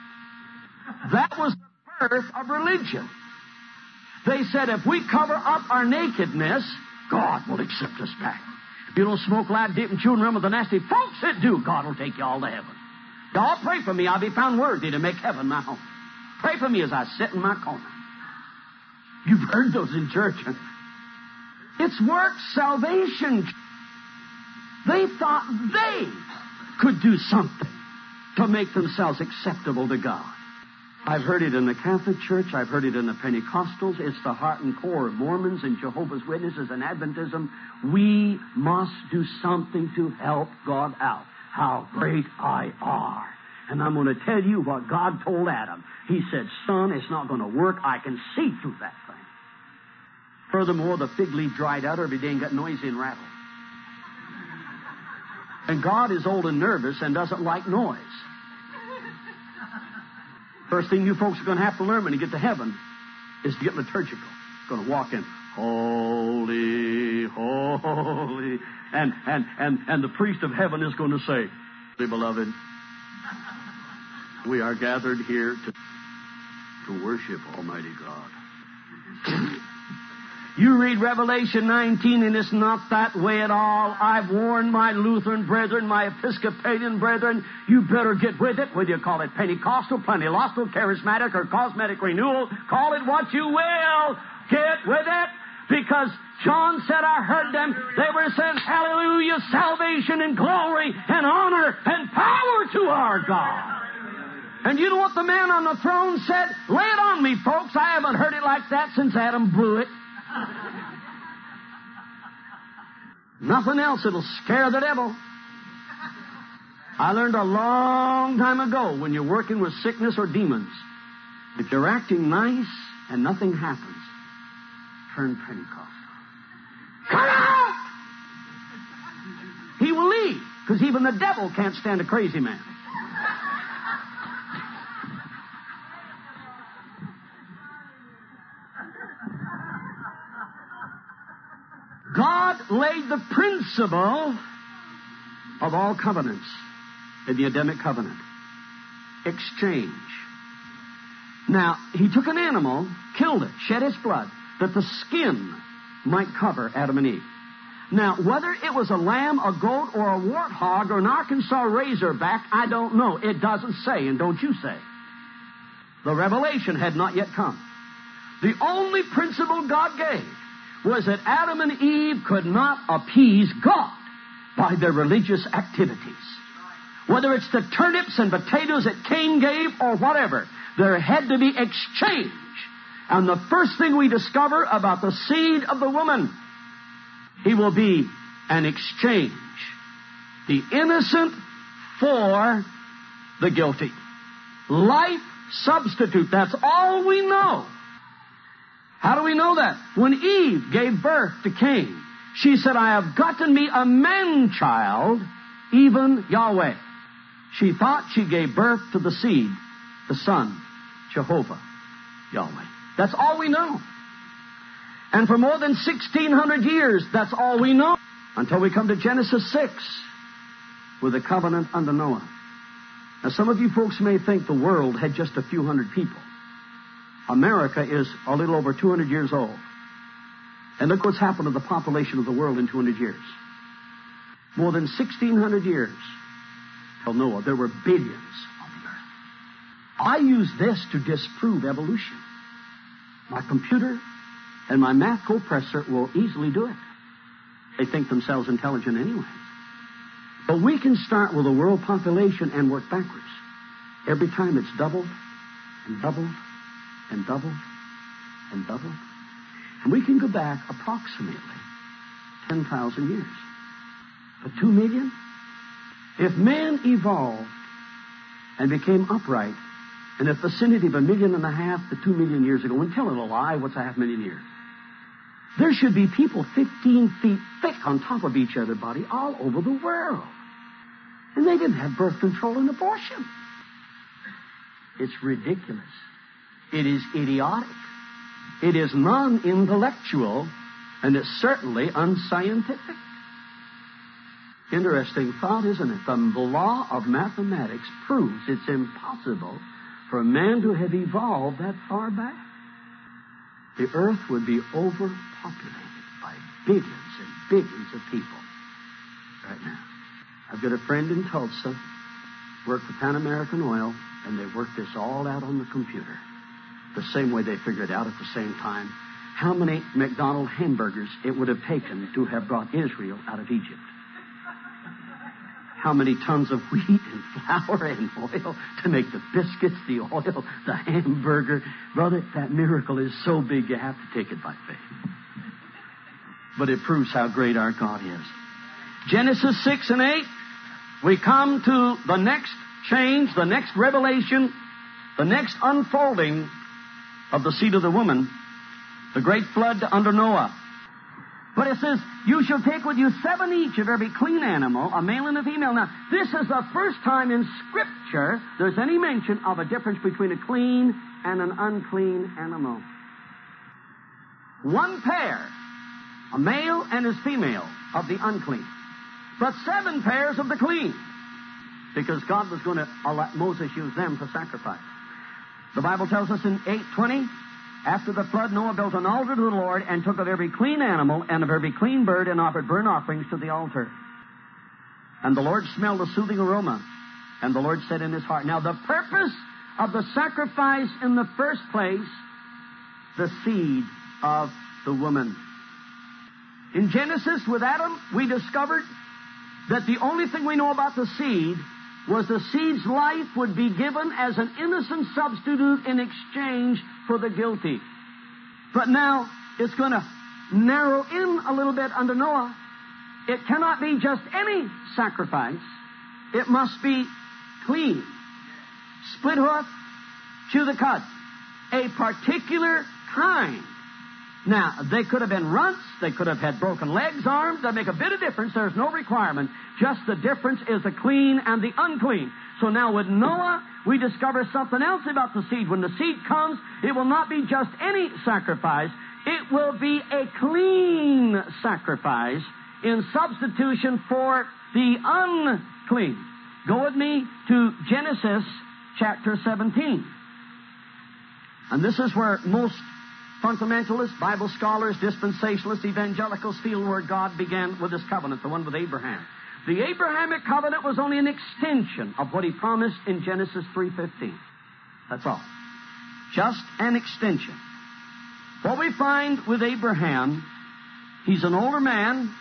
That was the birth of religion. They said, if we cover up our nakedness, God will accept us back. If you don't smoke loud, dip, and chew and run with the nasty folks that do, God will take you all to heaven. Y'all pray for me. I'll be found worthy to make heaven my home. Pray for me as I sit in my corner. You've heard those in church. It's work salvation. They thought they could do something to make themselves acceptable to God. I've heard it in the Catholic Church. I've heard it in the Pentecostals. It's the heart and core of Mormons and Jehovah's Witnesses and Adventism. We must do something to help God out. How great I are. And I'm going to tell you what God told Adam. He said, son, it's not going to work. I can see through that thing. Furthermore, the fig leaf dried out every day and got noisy and rattled. And God is old and nervous and doesn't like noise. First thing you folks are going to have to learn when you get to heaven is to get liturgical. Going to walk in, holy, holy. And, and, and, and the priest of heaven is going to say, beloved, we are gathered here to, to worship Almighty God. You read Revelation nineteen, and it's not that way at all. I've warned my Lutheran brethren, my Episcopalian brethren, you better get with it, whether you call it Pentecostal, Pentecostal, Charismatic, or Cosmetic Renewal. Call it what you will. Get with it. Because John said, I heard them. They were saying, hallelujah, salvation and glory and honor and power to our God. And you know what the man on the throne said? Lay it on me, folks. I haven't heard it like that since Adam blew it. Nothing else. It'll scare the devil. I learned a long time ago, when you're working with sickness or demons, if you're acting nice and nothing happens, turn Pentecostal. Come out! He will leave, because even the devil can't stand a crazy man. laid the principle of all covenants in the Adamic covenant. Exchange. Now, he took an animal, killed it, shed its blood, that the skin might cover Adam and Eve. Now, whether it was a lamb, a goat, or a warthog, or an Arkansas razorback, I don't know. It doesn't say, and don't you say. The revelation had not yet come. The only principle God gave was that Adam and Eve could not appease God by their religious activities. Whether it's the turnips and potatoes that Cain gave or whatever, there had to be exchange. And the first thing we discover about the seed of the woman, he will be an exchange. The innocent for the guilty. Life substitute. That's all we know. How do we know that? When Eve gave birth to Cain, she said, I have gotten me a man-child, even Yahweh. She thought she gave birth to the seed, the son, Jehovah, Yahweh. That's all we know. And for more than sixteen hundred years, that's all we know. Until we come to Genesis six, with the covenant under Noah. Now, some of you folks may think the world had just a few hundred people. America is a little over two hundred years old. And look what's happened to the population of the world in two hundred years. More than sixteen hundred years till Noah, there were billions on the earth. I use this to disprove evolution. My computer and my math co-pressor will easily do it. They think themselves intelligent anyway. But we can start with the world population and work backwards. Every time it's doubled and doubled and doubled and doubled. And we can go back approximately ten thousand years. But two million? If man evolved and became upright in the vicinity of a million and a half to two million years ago, and tell it a lie, what's a half million years? There should be people fifteen feet thick on top of each other, buddy, all over the world. And they didn't have birth control and abortion. It's ridiculous. It is idiotic. It is non-intellectual, and it's certainly unscientific. Interesting thought, isn't it? The law of mathematics proves it's impossible for a man to have evolved that far back. The earth would be overpopulated by billions and billions of people right now. I've got a friend in Tulsa, worked for Pan American Oil, and they worked this all out on the computer. The same way they figured out at the same time how many McDonald's hamburgers it would have taken to have brought Israel out of Egypt. How many tons of wheat and flour and oil to make the biscuits, the oil, the hamburger. Brother, that miracle is so big you have to take it by faith. But it proves how great our God is. Genesis six and eight, we come to the next change, the next revelation, the next unfolding of the seed of the woman, the great flood under Noah. But it says, you shall take with you seven each of every clean animal, a male and a female. Now, this is the first time in Scripture there's any mention of a difference between a clean and an unclean animal. One pair, a male and his female, of the unclean. But seven pairs of the clean, because God was going to let Moses use them for sacrifice. The Bible tells us in eight twenty, after the flood, Noah built an altar to the Lord and took of every clean animal and of every clean bird and offered burnt offerings to the altar. And the Lord smelled a soothing aroma. And the Lord said in his heart. Now, the purpose of the sacrifice in the first place, the seed of the woman. In Genesis with Adam, we discovered that the only thing we know about the seed was the seed's life would be given as an innocent substitute in exchange for the guilty. But now it's going to narrow in a little bit under Noah. It cannot be just any sacrifice. It must be clean. Split hoof, chew the cud. A particular kind. Now, they could have been runts. They could have had broken legs, arms. That make a bit of difference. There's no requirement. Just the difference is the clean and the unclean. So now with Noah, we discover something else about the seed. When the seed comes, it will not be just any sacrifice. It will be a clean sacrifice in substitution for the unclean. Go with me to Genesis chapter seventeen. And this is where most fundamentalists, Bible scholars, dispensationalists, evangelicals feel where God began with His covenant, the one with Abraham. The Abrahamic covenant was only an extension of what He promised in Genesis three fifteen. That's all. Just an extension. What we find with Abraham, he's an older man,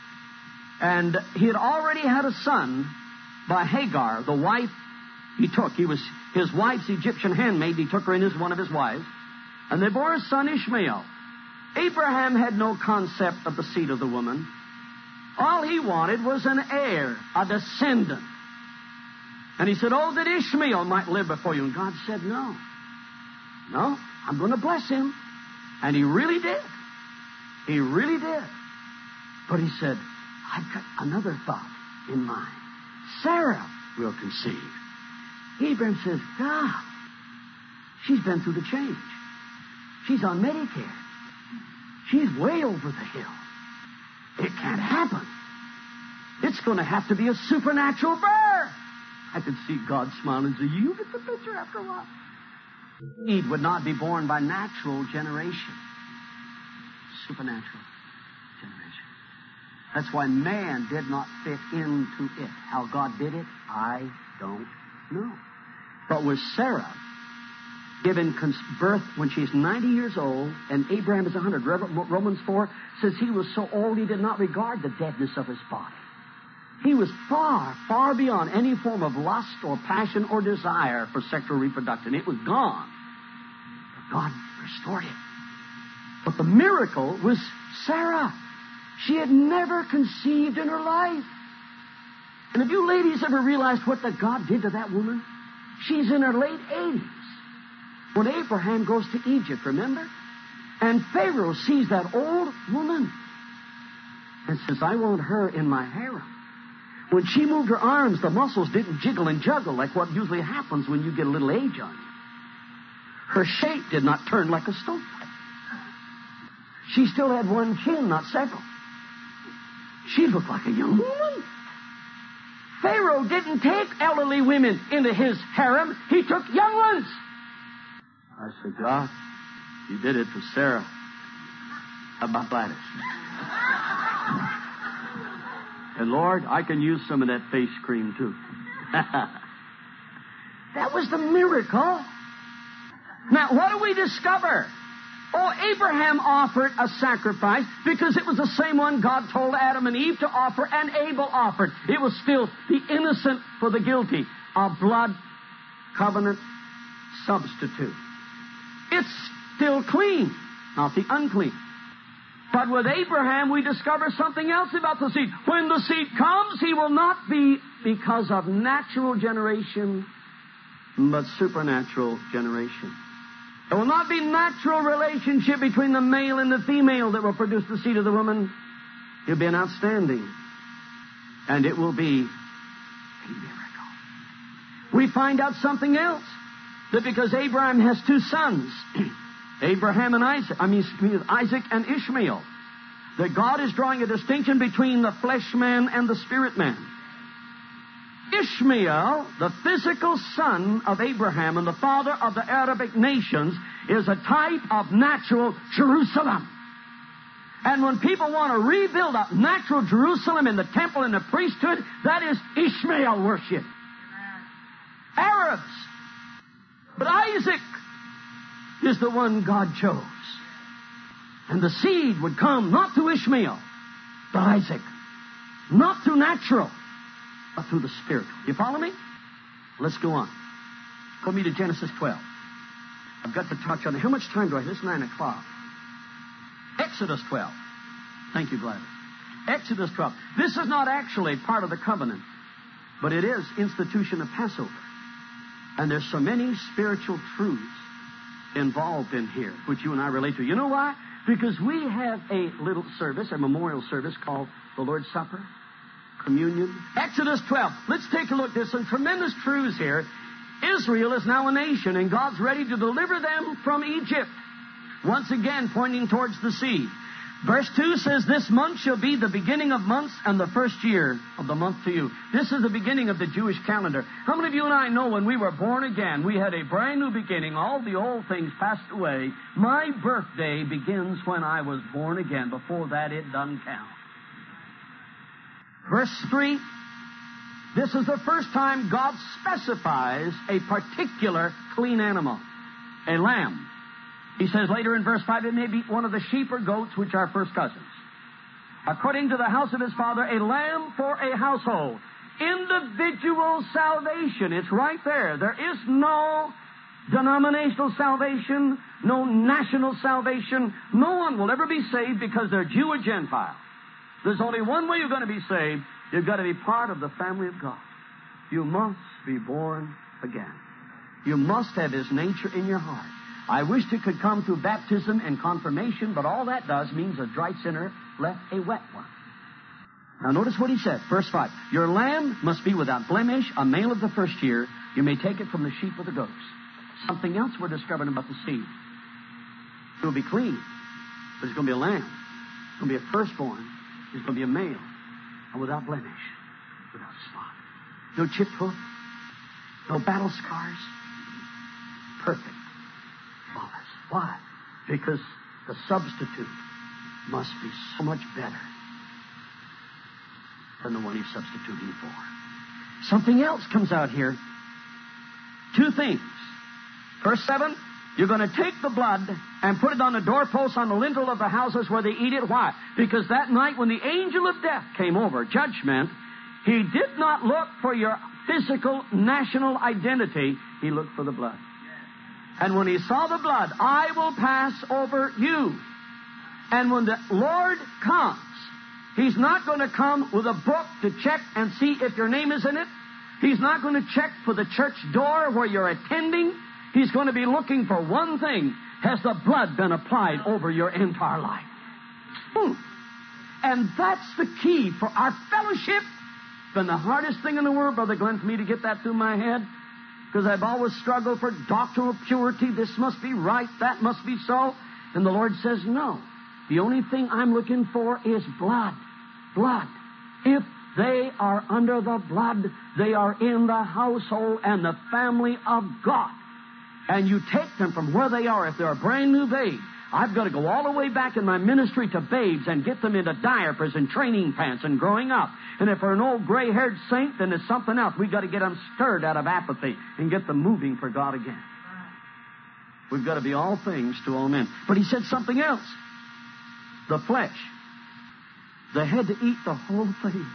and he had already had a son by Hagar, the wife he took. He was his wife's Egyptian handmaid. He took her in as one of his wives. And they bore a son, Ishmael. Abraham had no concept of the seed of the woman. All he wanted was an heir, a descendant. And he said, oh, that Ishmael might live before you. And God said, no. No, I'm going to bless him. And he really did. He really did. But he said, I've got another thought in mind. Sarah will conceive. Abraham says, God, she's been through the change. She's on Medicare. She's way over the hill. It can't happen. It's going to have to be a supernatural birth. I could see God smiling and say, you get the picture after a while. Seed would not be born by natural generation. Supernatural generation. That's why man did not fit into it. How God did it, I don't know. But with Sarah, given birth when she's ninety years old, and Abraham is one hundred. Romans four says he was so old he did not regard the deadness of his body. He was far, far beyond any form of lust or passion or desire for sexual reproduction. It was gone. But God restored it. But the miracle was Sarah. She had never conceived in her life. And have you ladies ever realized what that God did to that woman? She's in her late eighties. When Abraham goes to Egypt, remember? And Pharaoh sees that old woman and says, I want her in my harem. When she moved her arms, the muscles didn't jiggle and juggle like what usually happens when you get a little age on you. Her shape did not turn like a stone. She still had one chin, not several. She looked like a young woman. Pharaoh didn't take elderly women into his harem. He took young ones. I said, God, you did it for Sarah. How about Gladys? And Lord, I can use some of that face cream too. That was the miracle. Now, what do we discover? Oh, Abraham offered a sacrifice because it was the same one God told Adam and Eve to offer, and Abel offered. It was still the innocent for the guilty. A blood covenant substitute. It's still clean, not the unclean. But with Abraham, we discover something else about the seed. When the seed comes, he will not be because of natural generation, but supernatural generation. There will not be natural relationship between the male and the female that will produce the seed of the woman. It will be an outstanding. And it will be a miracle. We find out something else. That because Abraham has two sons, Abraham and Isaac, I mean Isaac and Ishmael, that God is drawing a distinction between the flesh man and the spirit man. Ishmael, the physical son of Abraham and the father of the Arabic nations, is a type of natural Jerusalem. And when people want to rebuild up natural Jerusalem in the temple and the priesthood, that is Ishmael worship. Arabs. But Isaac is the one God chose. And the seed would come not through Ishmael, but Isaac. Not through natural, but through the spiritual. You follow me? Let's go on. Go me to Genesis twelve. I've got to touch on it. How much time do I have? It's nine o'clock. Exodus twelve. Thank you, Gladys. Exodus twelve. This is not actually part of the covenant, but it is institution of Passover. And there's so many spiritual truths involved in here, which you and I relate to. You know why? Because we have a little service, a memorial service called the Lord's Supper, communion. Exodus twelve. Let's take a look. There's some tremendous truths here. Israel is now a nation, and God's ready to deliver them from Egypt. Once again, pointing towards the seed. Verse two says, this month shall be the beginning of months and the first year of the month to you. This is the beginning of the Jewish calendar. How many of you and I know when we were born again, we had a brand new beginning. All the old things passed away. My birthday begins when I was born again. Before that, it doesn't count. Verse three, this is the first time God specifies a particular clean animal, a lamb. He says later in verse five, it may be one of the sheep or goats which are first cousins. According to the house of his father, a lamb for a household. Individual salvation. It's right there. There is no denominational salvation, no national salvation. No one will ever be saved because they're Jew or Gentile. There's only one way you're going to be saved. You've got to be part of the family of God. You must be born again. You must have His nature in your heart. I wished it could come through baptism and confirmation, but all that does means a dry sinner left a wet one. Now notice what he said, verse five. Your lamb must be without blemish, a male of the first year. You may take it from the sheep or the goats. Something else we're discovering about the seed. It will be clean, but it's going to be a lamb. It's going to be a firstborn. It's going to be a male, and without blemish, without spot. No chipped hoof, no battle scars. Perfect. Flawless. Why? Because the substitute must be so much better than the one he's substituting for. Something else comes out here. Two things. Verse seven, you're going to take the blood and put it on the doorposts on the lintel of the houses where they eat it. Why? Because that night when the angel of death came over, judgment, he did not look for your physical national identity. He looked for the blood. And when he saw the blood, I will pass over you. And when the Lord comes, He's not going to come with a book to check and see if your name is in it. He's not going to check for the church door where you're attending. He's going to be looking for one thing. Has the blood been applied over your entire life? Hmm. And that's the key for our fellowship. It's been the hardest thing in the world, Brother Glenn, for me to get that through my head. Because I've always struggled for doctrinal purity. This must be right. That must be so. And the Lord says, no. The only thing I'm looking for is blood. Blood. If they are under the blood, they are in the household and the family of God. And you take them from where they are. If they're a brand new babe, I've got to go all the way back in my ministry to babes and get them into diapers and training pants and growing up. And if they're an old gray-haired saint, then it's something else. We've got to get them stirred out of apathy and get them moving for God again. We've got to be all things to all men. But he said something else. The flesh. They had to eat the whole thing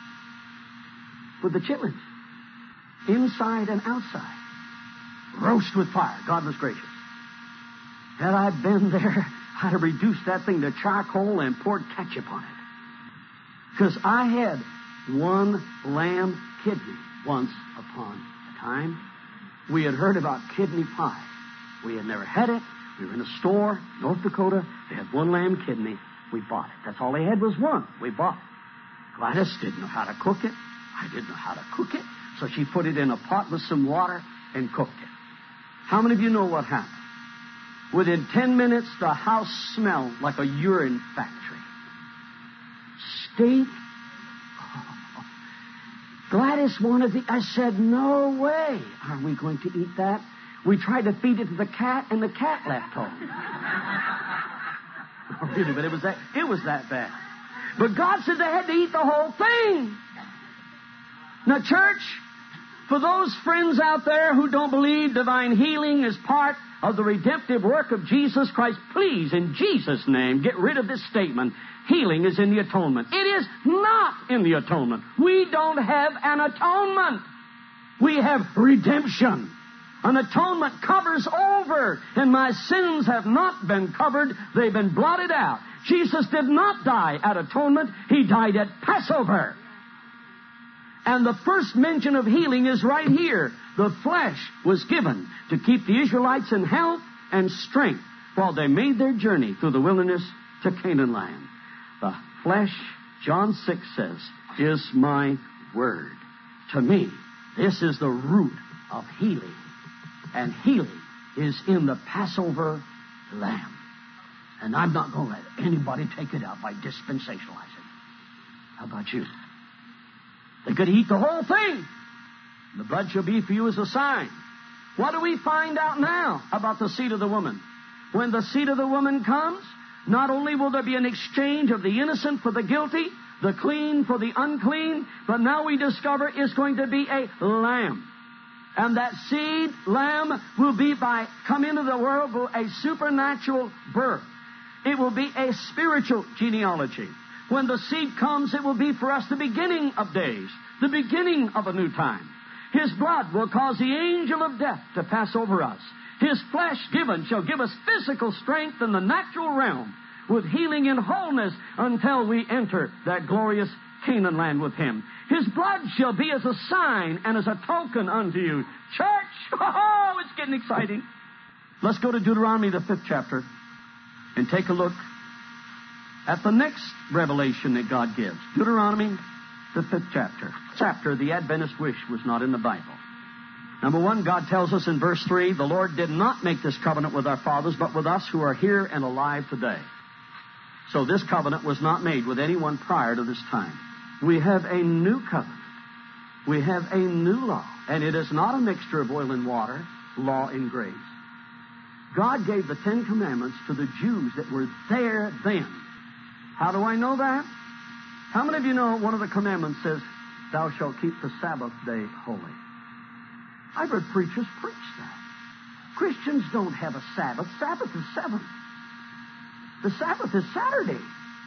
with the chitlins, inside and outside. Roast with fire. God was gracious. Had I been there, I'd have reduced that thing to charcoal and poured ketchup on it. Because I had one lamb kidney once upon a time. We had heard about kidney pie. We had never had it. We were in a store, North Dakota. They had one lamb kidney. We bought it. That's all they had was one. We bought it. Gladys didn't know how to cook it. I didn't know how to cook it. So she put it in a pot with some water and cooked it. How many of you know what happened? Within ten minutes, the house smelled like a urine factory. Steak. Oh. Gladys wanted the... I said, no way are we going to eat that. We tried to feed it to the cat, and the cat left home. Really, but it was that, it was that bad. But God said they had to eat the whole thing. Now, church, for those friends out there who don't believe divine healing is part of the redemptive work of Jesus Christ, please, in Jesus' name, get rid of this statement. Healing is in the atonement. It is not in the atonement. We don't have an atonement. We have redemption. An atonement covers over, and my sins have not been covered. They've been blotted out. Jesus did not die at atonement. He died at Passover. And the first mention of healing is right here. The flesh was given to keep the Israelites in health and strength while they made their journey through the wilderness to Canaan land. The flesh, John six says, is my word. To me, this is the root of healing. And healing is in the Passover lamb. And I'm not going to let anybody take it out by dispensationalizing it. How about you? They could eat the whole thing. The blood shall be for you as a sign. What do we find out now about the seed of the woman? When the seed of the woman comes, not only will there be an exchange of the innocent for the guilty, the clean for the unclean, but now we discover it's going to be a lamb. And that seed, lamb, will be by, come into the world, will a supernatural birth. It will be a spiritual genealogy. When the seed comes, it will be for us the beginning of days, the beginning of a new time. His blood will cause the angel of death to pass over us. His flesh given shall give us physical strength in the natural realm with healing and wholeness until we enter that glorious Canaan land with Him. His blood shall be as a sign and as a token unto you. Church, oh, it's getting exciting. Let's go to Deuteronomy, the fifth chapter, and take a look at the next revelation that God gives. Deuteronomy, the fifth chapter. Chapter, the Adventist wish was not in the Bible. Number one, God tells us in verse three, the Lord did not make this covenant with our fathers, but with us who are here and alive today. So this covenant was not made with anyone prior to this time. We have a new covenant. We have a new law. And it is not a mixture of oil and water, law and grace. God gave the Ten Commandments to the Jews that were there then. How do I know that? How many of you know one of the commandments says, thou shalt keep the Sabbath day holy? I've heard preachers preach that. Christians don't have a Sabbath. Sabbath is seventh. The Sabbath is Saturday.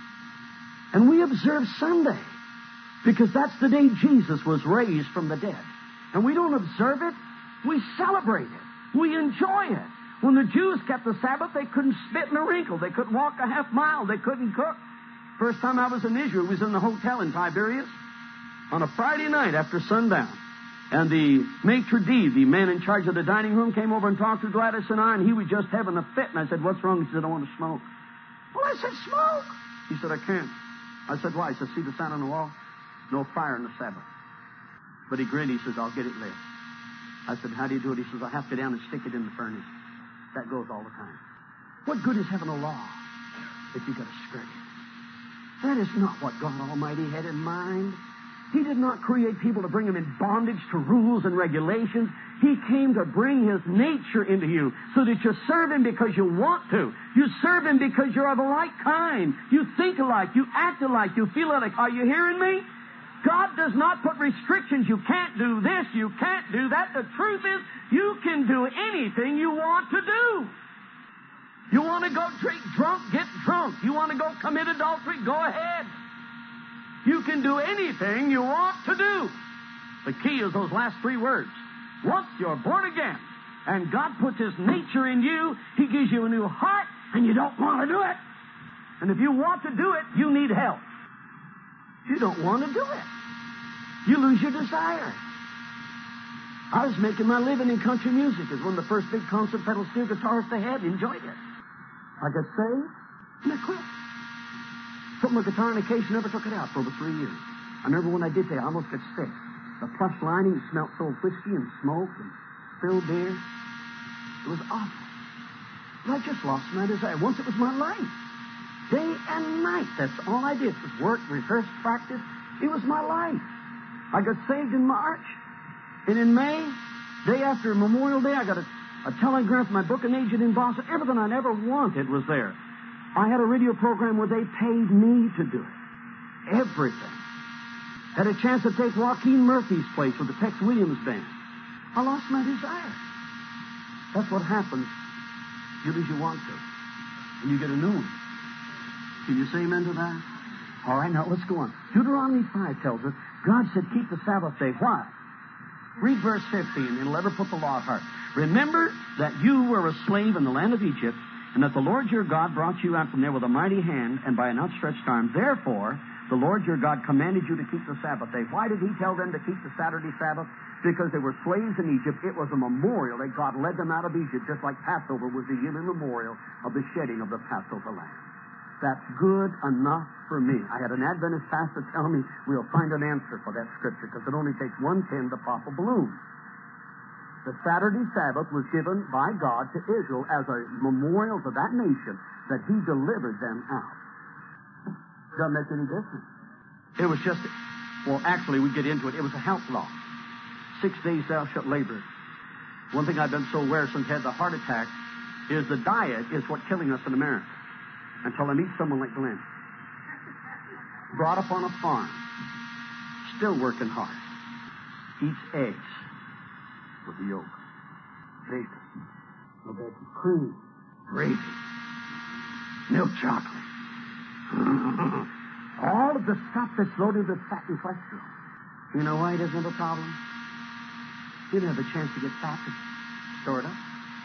And we observe Sunday because that's the day Jesus was raised from the dead. And we don't observe it. We celebrate it. We enjoy it. When the Jews kept the Sabbath, they couldn't spit in a wrinkle. They couldn't walk a half mile. They couldn't cook. First time I was in Israel, I was in the hotel in Tiberias on a Friday night after sundown. And the maitre d', the man in charge of the dining room, came over and talked to Gladys and I, and he was just having a fit. And I said, what's wrong? He said, I want to smoke. Well, I said, smoke. He said, I can't. I said, why? He said, see the sign on the wall? No fire in the Sabbath. But he grinned. He says, I'll get it lit. I said, how do you do it? He says, I have to go down and stick it in the furnace. That goes all the time. What good is having a law if you've got to skirt it? That is not what God Almighty had in mind. He did not create people to bring them in bondage to rules and regulations. He came to bring His nature into you so that you serve Him because you want to. You serve Him because you're of the right kind. You think alike. You act alike. You feel alike. Are you hearing me? God does not put restrictions. You can't do this. You can't do that. The truth is, you can do anything you want to do. You want to go drink drunk? Get drunk. You want to go commit adultery? Go ahead. You can do anything you want to do. The key is those last three words. Once you're born again, and God puts His nature in you, He gives you a new heart, and you don't want to do it. And if you want to do it, you need help. You don't want to do it. You lose your desire. I was making my living in country music as one of the first big concert pedal steel guitarists they had. Enjoyed it. I got saved, and I quit. Took my guitar on occasion, never took it out for over three years. I remember when I did that, I almost got sick. The plush lining smelled so whiskey and smoke and spilled beer. It was awful. But I just lost my desire. Once it was my life. Day and night. That's all I did was work, rehearse, practice. It was my life. I got saved in March. And in May, day after Memorial Day, I got a, a telegram from my booking agent in Boston. Everything I ever wanted was there. I had a radio program where they paid me to do it. Everything. Had a chance to take Joaquin Murphy's place with the Tex Williams Band. I lost my desire. That's what happens. You do as you want to. And you get a new one. Can you say amen to that? All right, now let's go on. Deuteronomy five tells us, God said, keep the Sabbath day. Why? Read verse fifteen, and it'll ever put the law at heart. Remember that you were a slave in the land of Egypt, and that the Lord your God brought you out from there with a mighty hand and by an outstretched arm. Therefore, the Lord your God commanded you to keep the Sabbath day. Why did He tell them to keep the Saturday Sabbath? Because they were slaves in Egypt. It was a memorial that God led them out of Egypt, just like Passover was the yearly memorial of the shedding of the Passover lamb. That's good enough for me. I had an Adventist pastor tell me we'll find an answer for that scripture because it only takes one pin to pop a balloon. The Saturday Sabbath was given by God to Israel as a memorial to that nation that He delivered them out. Doesn't make any difference. It was just, well, actually, we get into it. It was a health law. Six days thou shalt labor. One thing I've been so aware since I had the heart attack is the diet is what's killing us in America. Until I meet someone like Glenn. Brought up on a farm. Still working hard. Eats eggs with the yolk. Bacon. A bit of cream. Gravy. Milk chocolate. All of the stuff that's loaded with fat and cholesterol. You know why it isn't a problem? You didn't have a chance to get fat to store it up.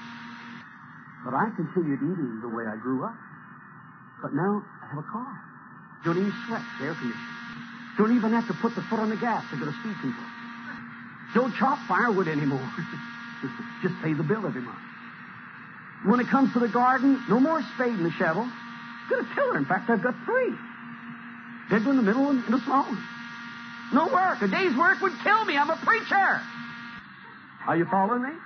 But I continued eating the way I grew up. But now I have a car. Don't even sweat the air conditioning. Don't even have to put the foot on the gas to get a speed control. Don't chop firewood anymore. Just pay the bill every month. When it comes to the garden, no more spade and the shovel. Got a tiller. In fact, I've got three. Big one in the middle and a small one. No work. A day's work would kill me. I'm a preacher. Are you following me?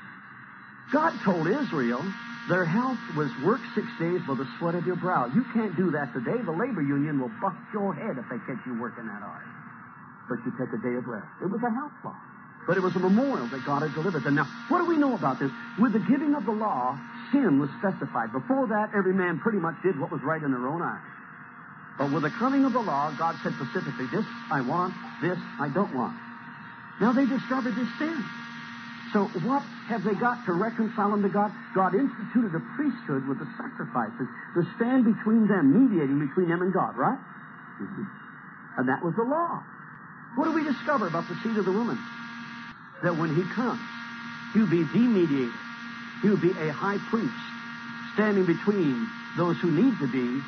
God told Israel their health was work six days by the sweat of your brow. You can't do that today. The labor union will bust your head if they catch you working that hard. But you take a day of rest. It was a health law. But it was a memorial that God had delivered them. Now, what do we know about this? With the giving of the law, sin was specified. Before that, every man pretty much did what was right in their own eyes. But with the coming of the law, God said specifically, this I want, this I don't want. Now they discovered this sin. So what have they got to reconcile them to God? God instituted a priesthood with the sacrifices to stand between them, mediating between them and God, right? Mm-hmm. And that was the law. What do we discover about the seed of the woman? That when He comes, He'll be the mediator. He'll be a high priest, standing between those who need to be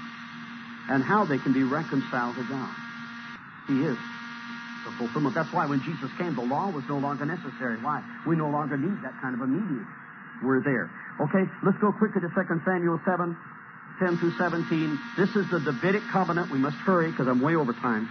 and how they can be reconciled to God. He is the fulfillment. That's why when Jesus came, the law was no longer necessary. Why? We no longer need that kind of a mediator. We're there. Okay, let's go quickly to Second Samuel seven, ten through seventeen. This is the Davidic covenant. We must hurry because I'm way over time.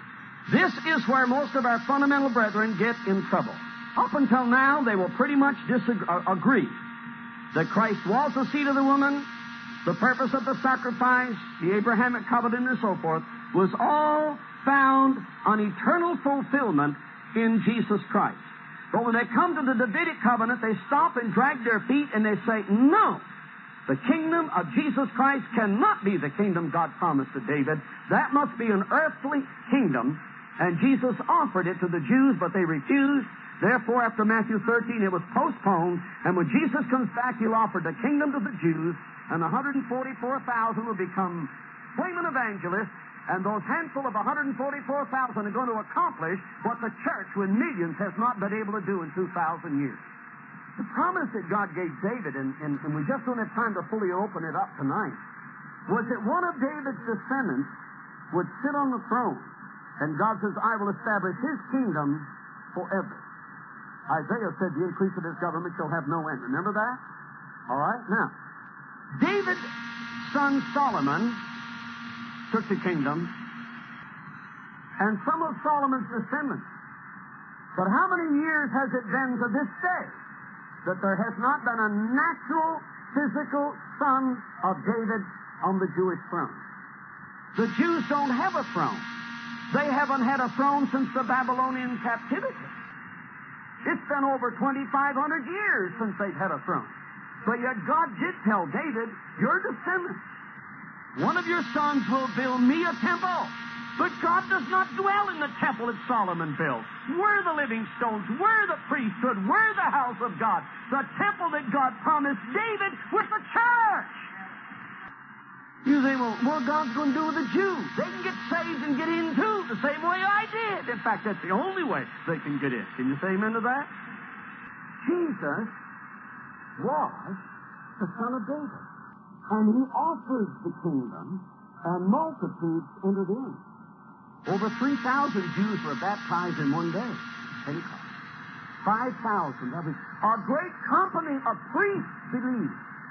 This is where most of our fundamental brethren get in trouble. Up until now, they will pretty much disagree, uh, agree that Christ was the seed of the woman, the purpose of the sacrifice, the Abrahamic covenant, and so forth, was all found on eternal fulfillment in Jesus Christ. But when they come to the Davidic covenant, they stop and drag their feet and they say, no, the kingdom of Jesus Christ cannot be the kingdom God promised to David. That must be an earthly kingdom. And Jesus offered it to the Jews, but they refused. Therefore, after Matthew thirteen, it was postponed. And when Jesus comes back, He'll offer the kingdom to the Jews, and the one hundred forty-four thousand will become flaming evangelists. And those handful of one hundred forty-four thousand are going to accomplish what the church with millions has not been able to do in two thousand years. The promise that God gave David, and, and, and we just don't have time to fully open it up tonight, was that one of David's descendants would sit on the throne. And God says, I will establish His kingdom forever. Isaiah said the increase of His government shall have no end. Remember that? All right? Now, David's son Solomon took the kingdom, and some of Solomon's descendants. But how many years has it been to this day that there has not been a natural, physical son of David on the Jewish throne? The Jews don't have a throne. They haven't had a throne since the Babylonian captivity. It's been over twenty-five hundred years since they've had a throne. But yet God did tell David, your descendants, one of your sons will build me a temple. But God does not dwell in the temple that Solomon built. We're the living stones. We're the priesthood. We're the house of God. The temple that God promised David was the church. You say, well, what God's going to do with the Jews? They can get saved and get in too, the same way I did. In fact, that's the only way they can get in. Can you say amen to that? Jesus was the Son of David. And He offered the kingdom, and multitudes entered in. Over three thousand Jews were baptized in one day. Pentecost. five thousand. That was a great company of priests believed.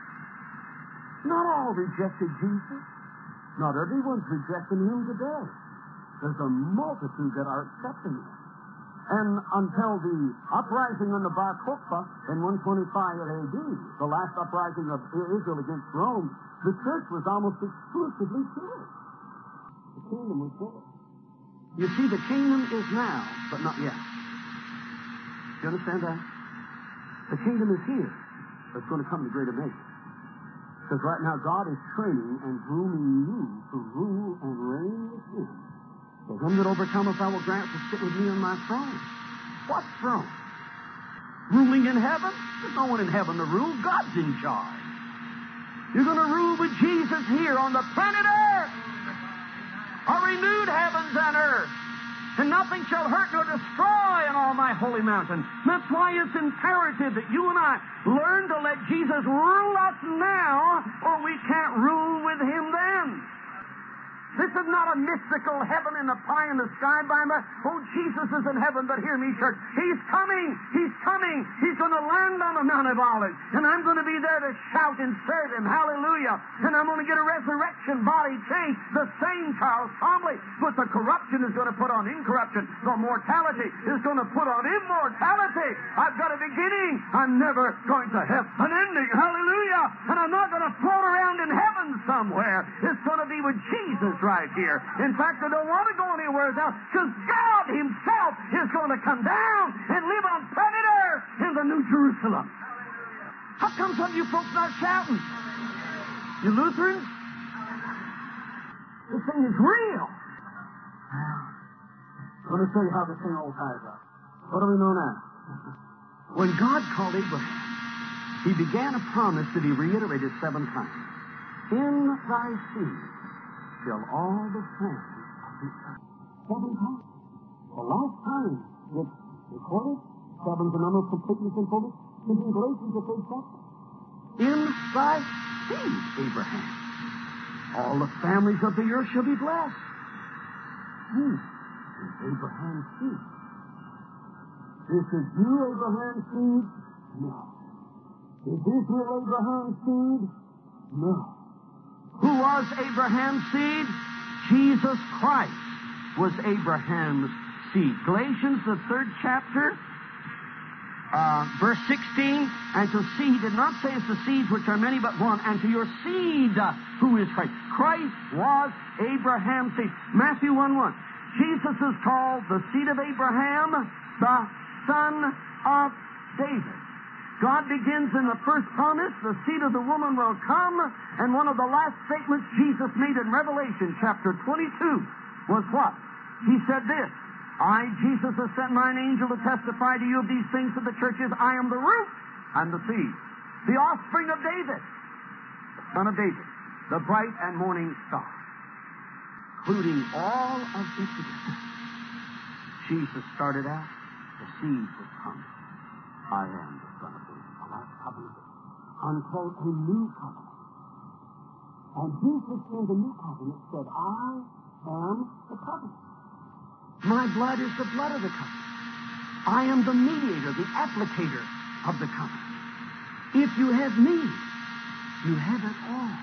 Not all rejected Jesus. Not everyone's rejecting Him today. There's a multitude that are accepting Him. And until the uprising on the Bar Kokhba in one twenty-five A D, the last uprising of Israel against Rome, the church was almost exclusively Jewish. The kingdom was there. You see, the kingdom is now, but not yet. Do you understand that? The kingdom is here, but it's going to come to greater measure. Because right now God is training and grooming you to rule and reign with Him. To him that overcometh I will grant to sit with me on my throne. What throne? Ruling in heaven? There's no one in heaven to rule. God's in charge. You're going to rule with Jesus here on the planet Earth. A renewed heavens and earth. And nothing shall hurt nor destroy in all my holy mountain. That's why it's imperative that you and I learn to let Jesus rule us now, or we can't rule with Him then. This is not a mystical heaven in the pie in the sky by my, oh, Jesus is in heaven, but hear me, church. He's coming. He's coming. He's going to land on the Mount of Olives. And I'm going to be there to shout and serve Him. Hallelujah. And I'm going to get a resurrection body change. The same Charles Trombley. But the corruption is going to put on incorruption. The mortality is going to put on immortality. I've got a beginning. I'm never going to have an ending. Hallelujah. And I'm not going to float around in heaven somewhere. It's going to be with Jesus right here. In fact, I don't want to go anywhere else because God Himself is going to come down and live on planet Earth in the New Jerusalem. How come some of you folks not shouting? You Lutherans? This thing is real. I'm going to show you how this thing all ties up. What do we know now? When God called Abraham, He began a promise that He reiterated seven times. In thy seed shall all the families of the earth. Seven times. The last time it's recorded, seven's the number of completeness and fullness, is in Galatians, the third chapter. In thy seed, Abraham, all the families of the earth shall be blessed. He is Abraham's seed. Is it you, Abraham's seed? No. Is Israel Abraham's seed? No. Who was Abraham's seed? Jesus Christ was Abraham's seed. Galatians, the third chapter, uh, verse sixteen, and to seed, did not say it's the seeds which are many but one, and to your seed, uh, who is Christ. Christ was Abraham's seed. Matthew one one. Jesus is called the seed of Abraham, the son of David. God begins in the first promise, the seed of the woman will come, and one of the last statements Jesus made in Revelation chapter twenty-two was what? He said this, I, Jesus, have sent mine angel to testify to you of these things to the churches. I am the root and the seed, the offspring of David, son of David, the bright and morning star, including all of Israel. Jesus started out, the seed was coming. I am the Son of David, the last covenant, until a new covenant. And Jesus in the new covenant said, I am the covenant. My blood is the blood of the covenant. I am the mediator, the applicator of the covenant. If you have me, you have it all.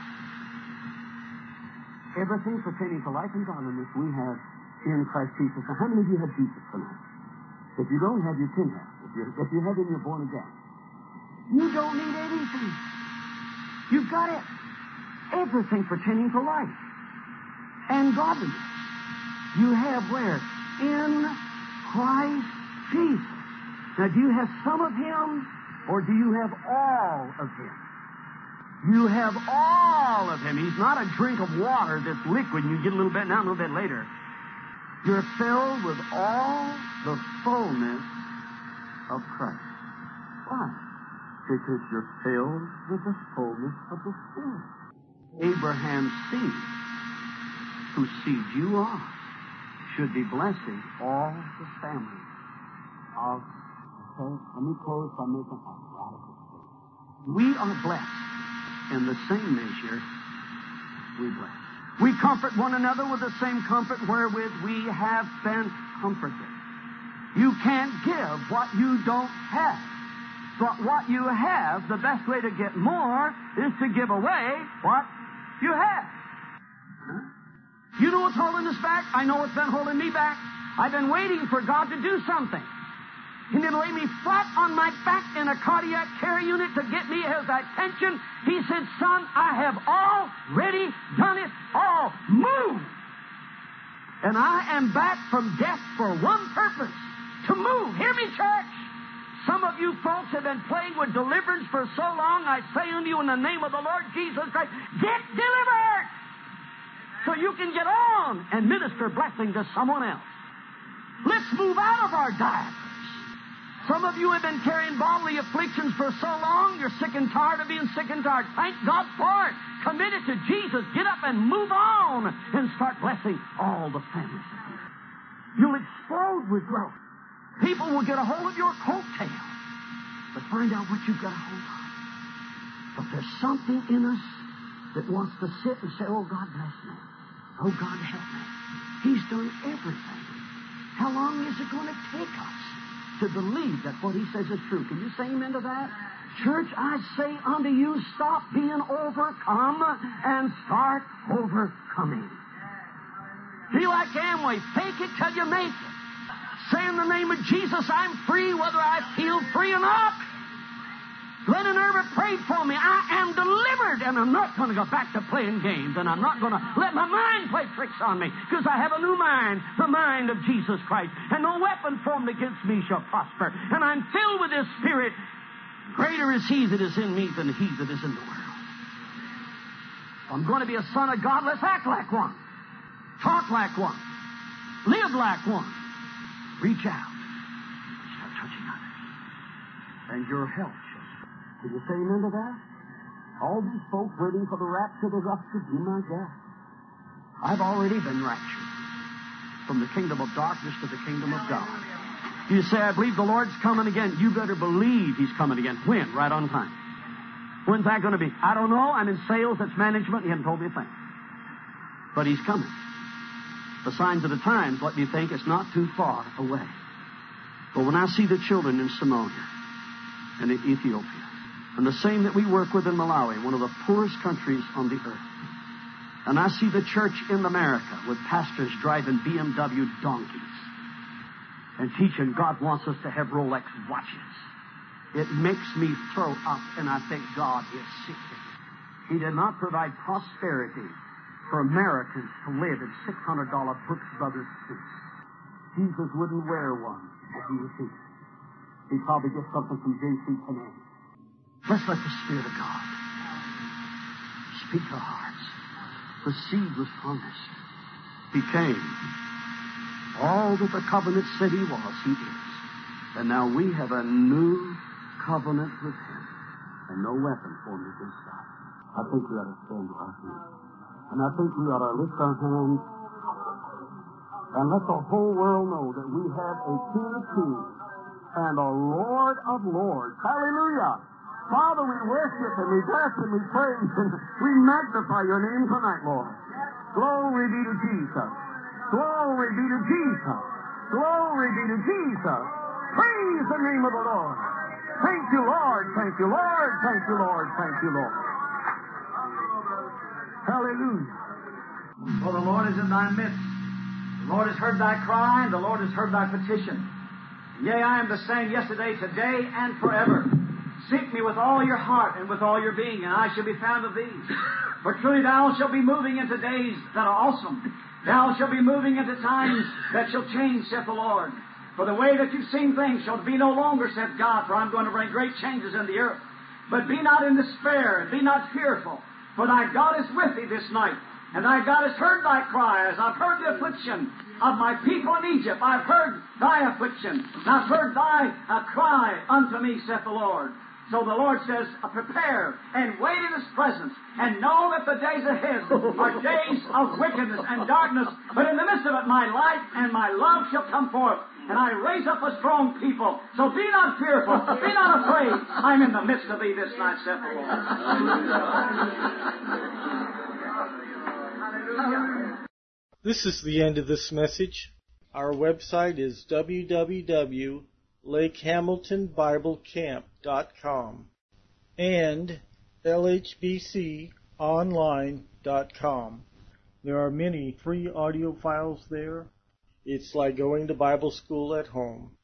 Everything pertaining to life and godliness we have in Christ Jesus. Now, how many of you have Jesus tonight? If you don't have, you can have. If you, if you have him, you're born again. You don't need anything. You've got it. Everything pertaining to life and godliness. You have where? In Christ Jesus. Now, do you have some of him, or do you have all of him? You have all of him. He's not a drink of water that's liquid and you get a little bit now, a little bit later. You're filled with all the fullness of Christ. Why? Because you're filled with the fullness of the Spirit. Abraham's seed, whose seed you are, should be blessing all the families of. Okay, let me close by making a radical statement. We are blessed in the same measure we bless. We comfort one another with the same comfort wherewith we have been comforted. You can't give what you don't have. But what you have, the best way to get more is to give away what you have. Huh? You know what's holding us back? I know what's been holding me back. I've been waiting for God to do something. And He'd lay me flat on my back in a cardiac care unit to get me His attention. He said, son, I have already done it all. Move! And I am back from death for one purpose, to move. Hear me, church. Some of you folks have been playing with deliverance for so long, I say unto you in the name of the Lord Jesus Christ, get delivered! So you can get on and minister blessing to someone else. Let's move out of our diapers. Some of you have been carrying bodily afflictions for so long, you're sick and tired of being sick and tired. Thank God for it. Commit it to Jesus. Get up and move on and start blessing all the families. You'll explode with growth. People will get a hold of your coattail, but find out what you've got a hold of. But there's something in us that wants to sit and say, oh, God bless me. Oh, God help me. He's done everything. How long is it going to take us to believe that what He says is true? Can you say amen to that? Church, I say unto you, stop being overcome and start overcoming. Be like Amway. Fake it till you make it. Say in the name of Jesus, I'm free whether I feel free or not. Glenn and Irma prayed for me. I am delivered, and I'm not going to go back to playing games, and I'm not going to let my mind play tricks on me, because I have a new mind, the mind of Jesus Christ, and no weapon formed against me shall prosper. And I'm filled with His Spirit. Greater is He that is in me than he that is in the world. I'm going to be a son of God. Let's act like one. Talk like one. Live like one. Reach out. Start touching others. And your health shall. Can you say amen to that? All these folks waiting for the rapture of the rapture, be my guest. I've already been raptured from the kingdom of darkness to the kingdom of God. You say, I believe the Lord's coming again. You better believe He's coming again. When? Right on time. When's that going to be? I don't know. I'm in sales. That's management. He hasn't told me a thing. But He's coming. The signs of the times let me think it's not too far away. But when I see the children in Somalia and in Ethiopia, and the same that we work with in Malawi, one of the poorest countries on the earth, and I see the church in America with pastors driving B M W donkeys and teaching God wants us to have Rolex watches, it makes me throw up, and I think God is sick. He did not provide prosperity for Americans to live in six hundred dollars Brooks Brothers suits. Jesus wouldn't wear one if He was here. He'd probably get something from J C Penney. Let's let the Spirit of God speak to our hearts. The seed was promised. He came. All that the covenant said He was, He is. And now we have a new covenant with Him. And no weapon formed against us. I think we ought to stand to our feet. And I think we ought to lift our hands and let the whole world know that we have a King of Kings and a Lord of Lords. Hallelujah! Father, we worship and we bless and we praise and we magnify Your name tonight, Lord. Glory be to Jesus. Glory be to Jesus. Glory be to Jesus. Praise the name of the Lord. Thank you, Lord. Thank you, Lord. Thank you, Lord. Thank you, Lord. Hallelujah. For the Lord is in thy midst. The Lord has heard thy cry, and the Lord has heard thy petition. Yea, I am the same yesterday, today, and forever. Seek me with all your heart and with all your being, and I shall be found of thee. For truly thou shalt be moving into days that are awesome. Thou shalt be moving into times that shall change, saith the Lord. For the way that you've seen things shall be no longer, saith God, for I'm going to bring great changes in the earth. But be not in despair, and be not fearful, for thy God is with thee this night. And thy God has heard thy cry, as I've heard the affliction of my people in Egypt. I've heard thy affliction, and I've heard thy uh, cry unto me, saith the Lord. So the Lord says, prepare and wait in His presence, and know that the days ahead are days of wickedness and darkness. But in the midst of it, my light and my love shall come forth, and I raise up a strong people. So be not fearful, be not afraid. I'm in the midst of thee this night, saith the Lord. This is the end of this message. Our website is w w w dot lake hamilton bible camp dot com and l h b c online dot com. There are many free audio files there. It's like going to Bible school at home.